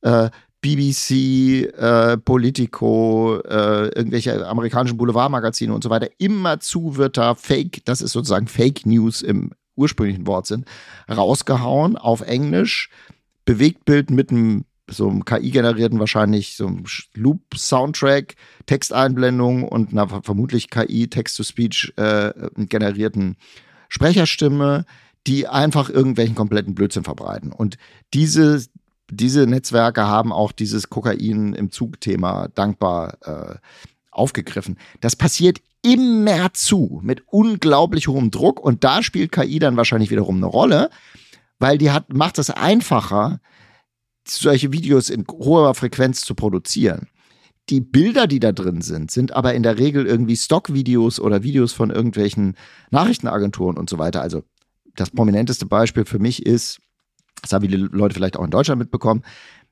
BBC, Politico, irgendwelche amerikanischen Boulevardmagazine und so weiter. Immerzu wird da das ist sozusagen Fake News im ursprünglichen Wortsinn, rausgehauen auf Englisch, Bewegtbild mit so einem KI-generierten, wahrscheinlich so einem Loop-Soundtrack, Texteinblendung und einer vermutlich KI-Text-to-Speech generierten Sprecherstimme, die einfach irgendwelchen kompletten Blödsinn verbreiten. Und diese Netzwerke haben auch dieses Kokain im Zug-Thema dankbar aufgegriffen. Das passiert immerzu mit unglaublich hohem Druck und da spielt KI dann wahrscheinlich wiederum eine Rolle, weil macht es einfacher, solche Videos in hoher Frequenz zu produzieren. Die Bilder, die da drin sind aber in der Regel irgendwie Stockvideos oder Videos von irgendwelchen Nachrichtenagenturen und so weiter. Also das prominenteste Beispiel für mich ist, das haben viele Leute vielleicht auch in Deutschland mitbekommen,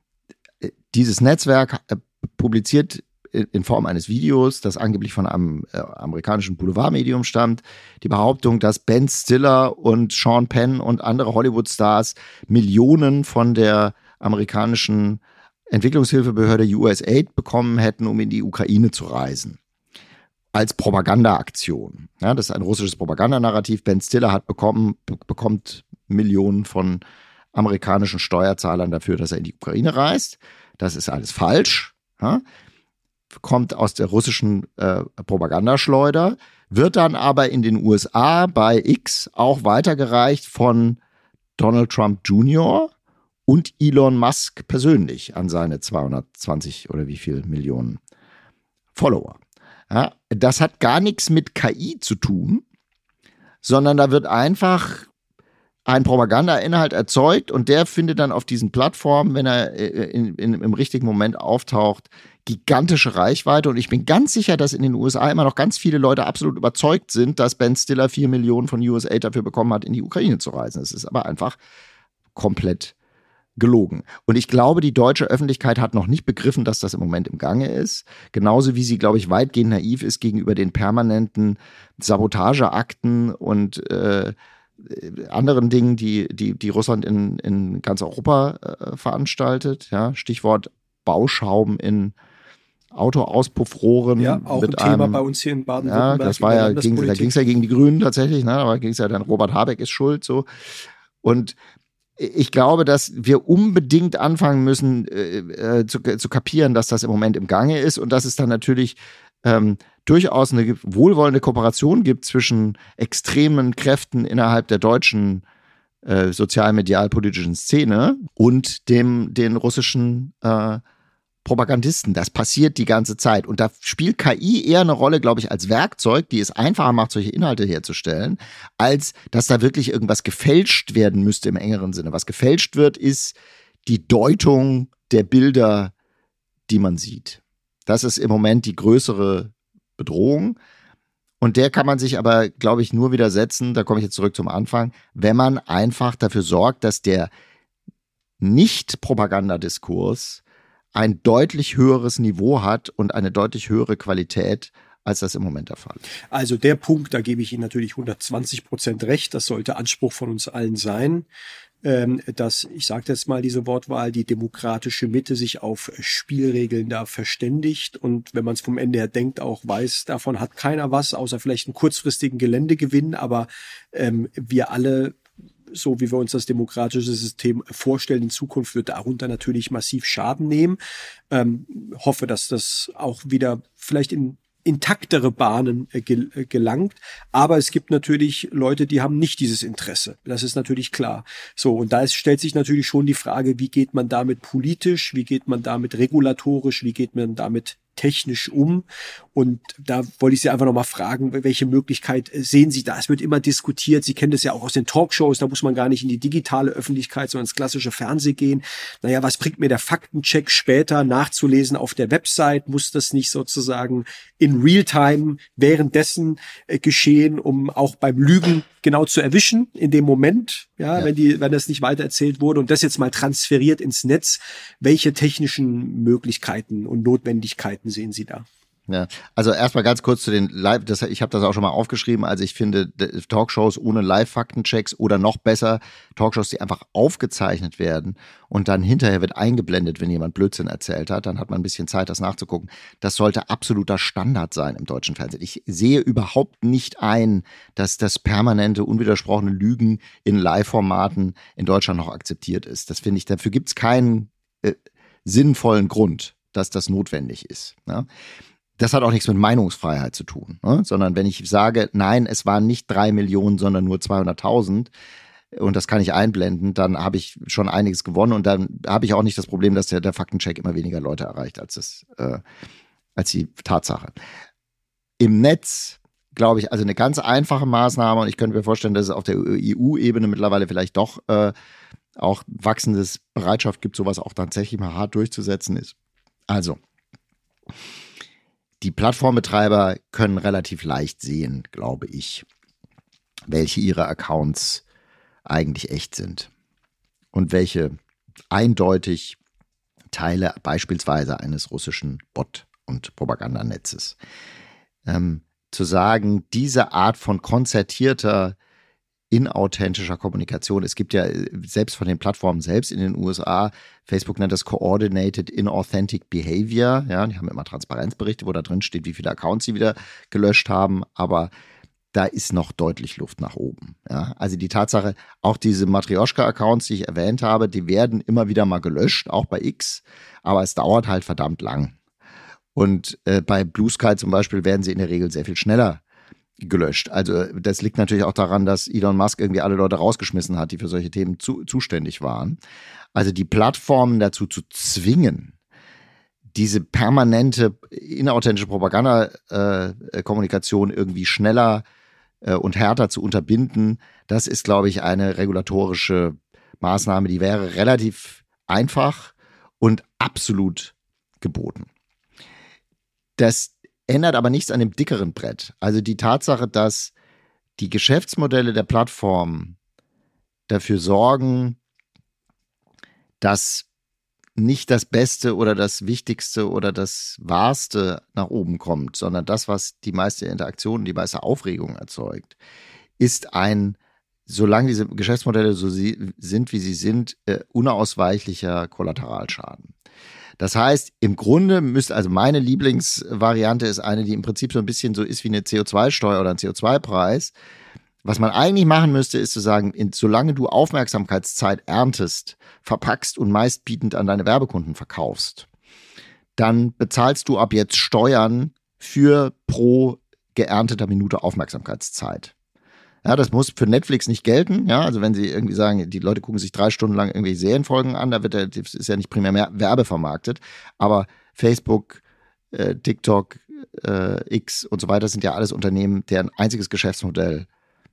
dieses Netzwerk publiziert in Form eines Videos, das angeblich von einem amerikanischen Boulevardmedium stammt, die Behauptung, dass Ben Stiller und Sean Penn und andere Hollywood-Stars Millionen von der amerikanischen Entwicklungshilfebehörde USAID bekommen hätten, um in die Ukraine zu reisen. Als Propagandaaktion. Ja, das ist ein russisches Propagandanarrativ. Ben Stiller bekommt Millionen von amerikanischen Steuerzahlern dafür, dass er in die Ukraine reist. Das ist alles falsch. Ja, kommt aus der russischen Propagandaschleuder, wird dann aber in den USA bei X auch weitergereicht von Donald Trump Jr. und Elon Musk persönlich an seine 220 oder wie viel Millionen Follower. Ja, das hat gar nichts mit KI zu tun, sondern da wird einfach ein Propagandainhalt erzeugt und der findet dann auf diesen Plattformen, wenn er im richtigen Moment auftaucht, gigantische Reichweite. Und ich bin ganz sicher, dass in den USA immer noch ganz viele Leute absolut überzeugt sind, dass Ben Stiller 4 Millionen von USAID dafür bekommen hat, in die Ukraine zu reisen. Es ist aber einfach komplett gelogen. Und ich glaube, die deutsche Öffentlichkeit hat noch nicht begriffen, dass das im Moment im Gange ist. Genauso wie sie, glaube ich, weitgehend naiv ist gegenüber den permanenten Sabotageakten und anderen Dingen, die Russland in ganz Europa veranstaltet. Ja, Stichwort Bauschrauben in Autoauspuffrohren. Ja, auch ein Thema bei uns hier in Baden-Württemberg. Ja, das war ja, da ging es ja gegen die Grünen tatsächlich, ne? Da ging es ja dann, Robert Habeck ist schuld, so. Und ich glaube, dass wir unbedingt anfangen müssen, zu kapieren, dass das im Moment im Gange ist und dass es dann natürlich durchaus eine wohlwollende Kooperation gibt zwischen extremen Kräften innerhalb der deutschen sozial-medial-politischen Szene und den russischen Propagandisten. Das passiert die ganze Zeit. Und da spielt KI eher eine Rolle, glaube ich, als Werkzeug, die es einfacher macht, solche Inhalte herzustellen, als dass da wirklich irgendwas gefälscht werden müsste im engeren Sinne. Was gefälscht wird, ist die Deutung der Bilder, die man sieht. Das ist im Moment die größere Bedrohung. Und der kann man sich aber, glaube ich, nur widersetzen, da komme ich jetzt zurück zum Anfang, wenn man einfach dafür sorgt, dass der Nicht-Propagandadiskurs ein deutlich höheres Niveau hat und eine deutlich höhere Qualität, als das im Moment der Fall ist. Also der Punkt, da gebe ich Ihnen natürlich 120% recht, das sollte Anspruch von uns allen sein, dass, ich sage jetzt mal diese Wortwahl, die demokratische Mitte sich auf Spielregeln da verständigt und wenn man es vom Ende her denkt, auch weiß, davon hat keiner was, außer vielleicht einen kurzfristigen Geländegewinn, aber wir alle, so wie wir uns das demokratische System vorstellen, in Zukunft wird darunter natürlich massiv Schaden nehmen. Hoffe, dass das auch wieder vielleicht in intaktere Bahnen gelangt. Aber es gibt natürlich Leute, die haben nicht dieses Interesse. Das ist natürlich klar. So, und da stellt sich natürlich schon die Frage, wie geht man damit politisch, wie geht man damit regulatorisch, wie geht man damit technisch um? Und da wollte ich Sie einfach nochmal fragen, welche Möglichkeit sehen Sie da? Es wird immer diskutiert. Sie kennen das ja auch aus den Talkshows. Da muss man gar nicht in die digitale Öffentlichkeit, sondern ins klassische Fernsehen gehen. Naja, was bringt mir der Faktencheck später nachzulesen auf der Website? Muss das nicht sozusagen in Realtime währenddessen geschehen, um auch beim Lügen genau zu erwischen in dem Moment, ja. Wenn das nicht weitererzählt wurde und das jetzt mal transferiert ins Netz? Welche technischen Möglichkeiten und Notwendigkeiten sehen Sie da? Ja, also erstmal ganz kurz zu den Live, ich habe das auch schon mal aufgeschrieben, also ich finde Talkshows ohne Live-Faktenchecks oder noch besser Talkshows, die einfach aufgezeichnet werden und dann hinterher wird eingeblendet, wenn jemand Blödsinn erzählt hat, dann hat man ein bisschen Zeit, das nachzugucken. Das sollte absoluter Standard sein im deutschen Fernsehen. Ich sehe überhaupt nicht ein, dass das permanente, unwidersprochene Lügen in Live-Formaten in Deutschland noch akzeptiert ist. Das finde ich, dafür gibt es keinen sinnvollen Grund, dass das notwendig ist. Ne? Das hat auch nichts mit Meinungsfreiheit zu tun, ne? Sondern wenn ich sage, nein, es waren nicht 3 Millionen, sondern nur 200.000 und das kann ich einblenden, dann habe ich schon einiges gewonnen und dann habe ich auch nicht das Problem, dass der Faktencheck immer weniger Leute erreicht als die Tatsache. Im Netz, glaube ich, also eine ganz einfache Maßnahme und ich könnte mir vorstellen, dass es auf der EU-Ebene mittlerweile vielleicht doch auch wachsendes Bereitschaft gibt, sowas auch tatsächlich mal hart durchzusetzen ist. Also, Die Plattformbetreiber können relativ leicht sehen, glaube ich, welche ihrer Accounts eigentlich echt sind und welche eindeutig Teile beispielsweise eines russischen Bot- und Propagandanetzes. Zu sagen, diese Art von konzertierter, inauthentischer Kommunikation, es gibt ja selbst von den Plattformen selbst in den USA, Facebook nennt das Coordinated Inauthentic Behavior, ja, die haben immer Transparenzberichte, wo da drin steht, wie viele Accounts sie wieder gelöscht haben, aber da ist noch deutlich Luft nach oben. Ja. Also die Tatsache, auch diese Matrioschka-Accounts, die ich erwähnt habe, die werden immer wieder mal gelöscht, auch bei X, aber es dauert halt verdammt lang. Und bei Blue Sky zum Beispiel werden sie in der Regel sehr viel schneller gelöscht. Also das liegt natürlich auch daran, dass Elon Musk irgendwie alle Leute rausgeschmissen hat, die für solche Themen zuständig waren. Also die Plattformen dazu zu zwingen, diese permanente inauthentische Propaganda-Kommunikation irgendwie schneller und härter zu unterbinden, das ist, glaube ich, eine regulatorische Maßnahme, die wäre relativ einfach und absolut geboten. Das ändert aber nichts an dem dickeren Brett. Also die Tatsache, dass die Geschäftsmodelle der Plattform dafür sorgen, dass nicht das Beste oder das Wichtigste oder das Wahrste nach oben kommt, sondern das, was die meiste Interaktion, die meiste Aufregung erzeugt, ist ein, solange diese Geschäftsmodelle so sind, wie sie sind, unausweichlicher Kollateralschaden. Das heißt, im Grunde müsste, also meine Lieblingsvariante ist eine, die im Prinzip so ein bisschen so ist wie eine CO2-Steuer oder ein CO2-Preis. Was man eigentlich machen müsste, ist zu sagen, solange du Aufmerksamkeitszeit erntest, verpackst und meistbietend an deine Werbekunden verkaufst, dann bezahlst du ab jetzt Steuern für pro geernteter Minute Aufmerksamkeitszeit. Ja, das muss für Netflix nicht gelten. Ja, also wenn sie irgendwie sagen, die Leute gucken sich 3 Stunden lang irgendwelche Serienfolgen an, das ist ja nicht primär mehr Werbe vermarktet. Aber Facebook, TikTok, X und so weiter sind ja alles Unternehmen, deren einziges Geschäftsmodell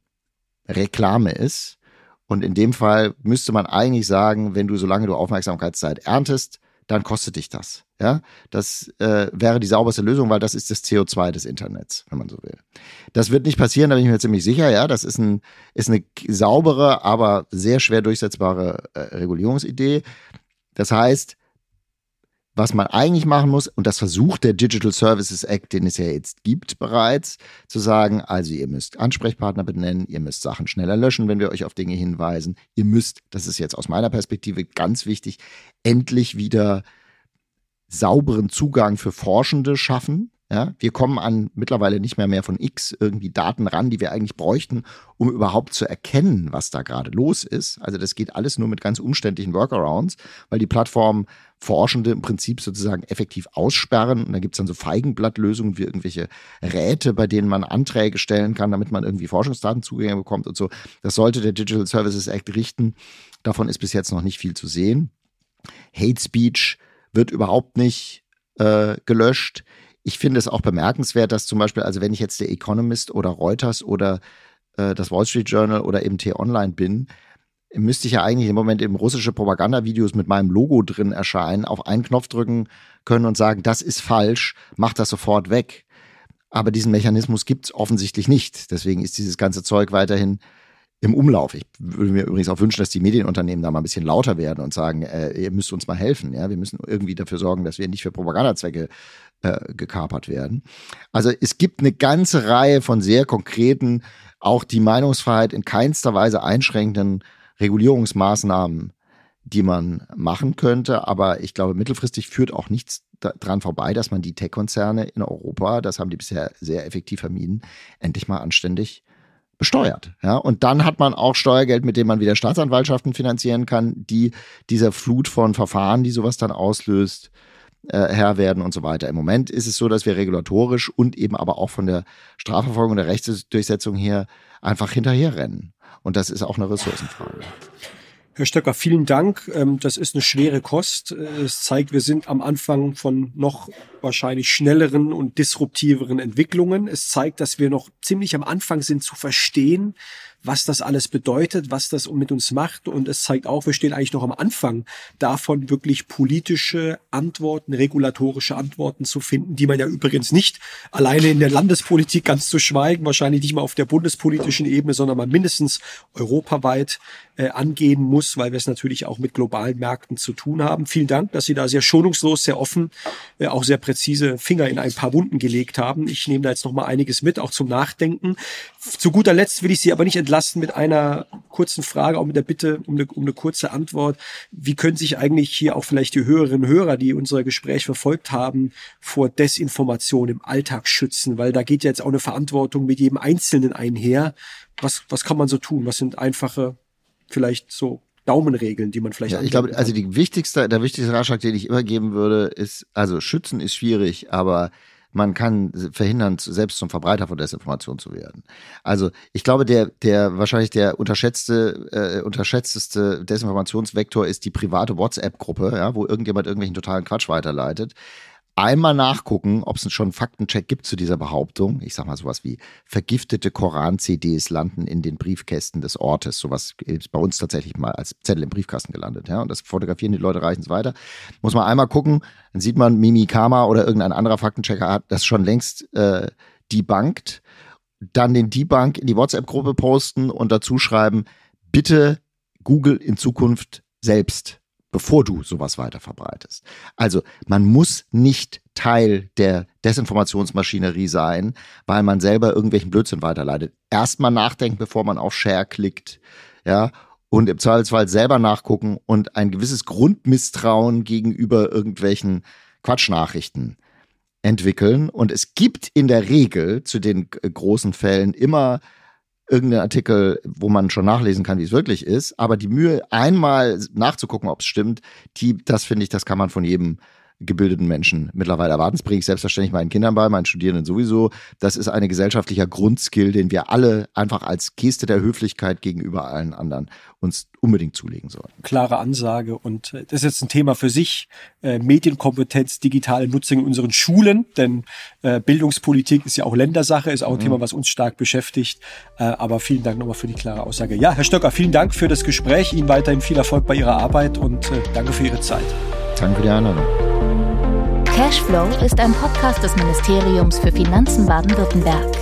Reklame ist. Und in dem Fall müsste man eigentlich sagen, solange du Aufmerksamkeitszeit erntest, dann kostet dich das. Ja, das wäre die sauberste Lösung, weil das ist das CO2 des Internets, wenn man so will. Das wird nicht passieren, da bin ich mir ziemlich sicher. Ja, das ist eine saubere, aber sehr schwer durchsetzbare Regulierungsidee. Das heißt, was man eigentlich machen muss, und das versucht der Digital Services Act, den es ja jetzt gibt bereits, zu sagen, also ihr müsst Ansprechpartner benennen, ihr müsst Sachen schneller löschen, wenn wir euch auf Dinge hinweisen. Ihr müsst, das ist jetzt aus meiner Perspektive ganz wichtig, endlich wieder sauberen Zugang für Forschende schaffen. Ja, wir kommen mittlerweile nicht mehr von X irgendwie Daten ran, die wir eigentlich bräuchten, um überhaupt zu erkennen, was da gerade los ist. Also das geht alles nur mit ganz umständlichen Workarounds, weil die Plattformen Forschende im Prinzip sozusagen effektiv aussperren. Und da gibt es dann so Feigenblattlösungen wie irgendwelche Räte, bei denen man Anträge stellen kann, damit man irgendwie Forschungsdatenzugänge bekommt und so. Das sollte der Digital Services Act richten. Davon ist bis jetzt noch nicht viel zu sehen. Hate Speech wird überhaupt nicht gelöscht. Ich finde es auch bemerkenswert, dass zum Beispiel, also wenn ich jetzt der Economist oder Reuters oder das Wall Street Journal oder eben T-Online bin, müsste ich ja eigentlich im Moment eben russische Propagandavideos mit meinem Logo drin erscheinen, auf einen Knopf drücken können und sagen, das ist falsch, mach das sofort weg. Aber diesen Mechanismus gibt es offensichtlich nicht. Deswegen ist dieses ganze Zeug weiterhin im Umlauf. Ich würde mir übrigens auch wünschen, dass die Medienunternehmen da mal ein bisschen lauter werden und sagen, ihr müsst uns mal helfen. Ja? Wir müssen irgendwie dafür sorgen, dass wir nicht für Propagandazwecke gekapert werden. Also es gibt eine ganze Reihe von sehr konkreten, auch die Meinungsfreiheit in keinster Weise einschränkenden Regulierungsmaßnahmen, die man machen könnte. Aber ich glaube, mittelfristig führt auch nichts dran vorbei, dass man die Tech-Konzerne in Europa, das haben die bisher sehr effektiv vermieden, endlich mal anständig besteuert. Ja, und dann hat man auch Steuergeld, mit dem man wieder Staatsanwaltschaften finanzieren kann, die dieser Flut von Verfahren, die sowas dann auslöst, Herr werden und so weiter. Im Moment ist es so, dass wir regulatorisch und eben aber auch von der Strafverfolgung und der Rechtsdurchsetzung her einfach hinterherrennen. Und das ist auch eine Ressourcenfrage. Herr Stöcker, vielen Dank. Das ist eine schwere Kost. Es zeigt, wir sind am Anfang von noch wahrscheinlich schnelleren und disruptiveren Entwicklungen. Es zeigt, dass wir noch ziemlich am Anfang sind zu verstehen, was das alles bedeutet, was das mit uns macht. Und es zeigt auch, wir stehen eigentlich noch am Anfang davon, wirklich politische Antworten, regulatorische Antworten zu finden, die man ja übrigens nicht alleine in der Landespolitik, ganz zu schweigen, wahrscheinlich nicht mal auf der bundespolitischen Ebene, sondern mal mindestens europaweit angehen muss, weil wir es natürlich auch mit globalen Märkten zu tun haben. Vielen Dank, dass Sie da sehr schonungslos, sehr offen, auch sehr präzise Finger in ein paar Wunden gelegt haben. Ich nehme da jetzt noch mal einiges mit, auch zum Nachdenken. Zu guter Letzt will ich Sie aber nicht entlasten mit einer kurzen Frage, auch mit der Bitte um eine kurze Antwort. Wie können sich eigentlich hier auch vielleicht die Hörerinnen und Hörer, die unser Gespräch verfolgt haben, vor Desinformation im Alltag schützen? Weil da geht ja jetzt auch eine Verantwortung mit jedem Einzelnen einher. Was kann man so tun? Was sind einfache, vielleicht so Daumenregeln, die man vielleicht ich glaube, also der wichtigste Ratschlag, den ich immer geben würde, ist, also schützen ist schwierig, aber man kann verhindern, selbst zum Verbreiter von Desinformation zu werden. Also ich glaube, wahrscheinlich der unterschätzteste Desinformationsvektor ist die private WhatsApp-Gruppe, ja, wo irgendjemand irgendwelchen totalen Quatsch weiterleitet. Einmal nachgucken, ob es schon einen Faktencheck gibt zu dieser Behauptung. Ich sag mal sowas wie vergiftete Koran-CDs landen in den Briefkästen des Ortes. Sowas ist bei uns tatsächlich mal als Zettel im Briefkasten gelandet. Ja? Und das fotografieren die Leute, reichen es weiter. Muss man einmal gucken, dann sieht man, Mimikama oder irgendein anderer Faktenchecker hat das schon längst debunkt. Dann den Debunk in die WhatsApp-Gruppe posten und dazu schreiben, bitte Google in Zukunft selbst, bevor du sowas weiter verbreitest. Also man muss nicht Teil der Desinformationsmaschinerie sein, weil man selber irgendwelchen Blödsinn weiterleitet. Erstmal nachdenken, bevor man auf Share klickt, ja, und im Zweifelsfall selber nachgucken und ein gewisses Grundmisstrauen gegenüber irgendwelchen Quatschnachrichten entwickeln. Und es gibt in der Regel zu den großen Fällen immer irgendein Artikel, wo man schon nachlesen kann, wie es wirklich ist. Aber die Mühe, einmal nachzugucken, ob es stimmt, das finde ich, das kann man von jedem gebildeten Menschen mittlerweile erwarten. Das bringe ich selbstverständlich meinen Kindern bei, meinen Studierenden sowieso. Das ist ein gesellschaftlicher Grundskill, den wir alle einfach als Geste der Höflichkeit gegenüber allen anderen uns unbedingt zulegen sollen. Klare Ansage, und das ist jetzt ein Thema für sich. Medienkompetenz, digitale Nutzung in unseren Schulen, denn Bildungspolitik ist ja auch Ländersache, ist auch ein Thema, was uns stark beschäftigt. Aber vielen Dank nochmal für die klare Aussage. Ja, Herr Stöcker, vielen Dank für das Gespräch. Ihnen weiterhin viel Erfolg bei Ihrer Arbeit und danke für Ihre Zeit. Danke für die Einladung. Cashflow ist ein Podcast des Ministeriums für Finanzen Baden-Württemberg.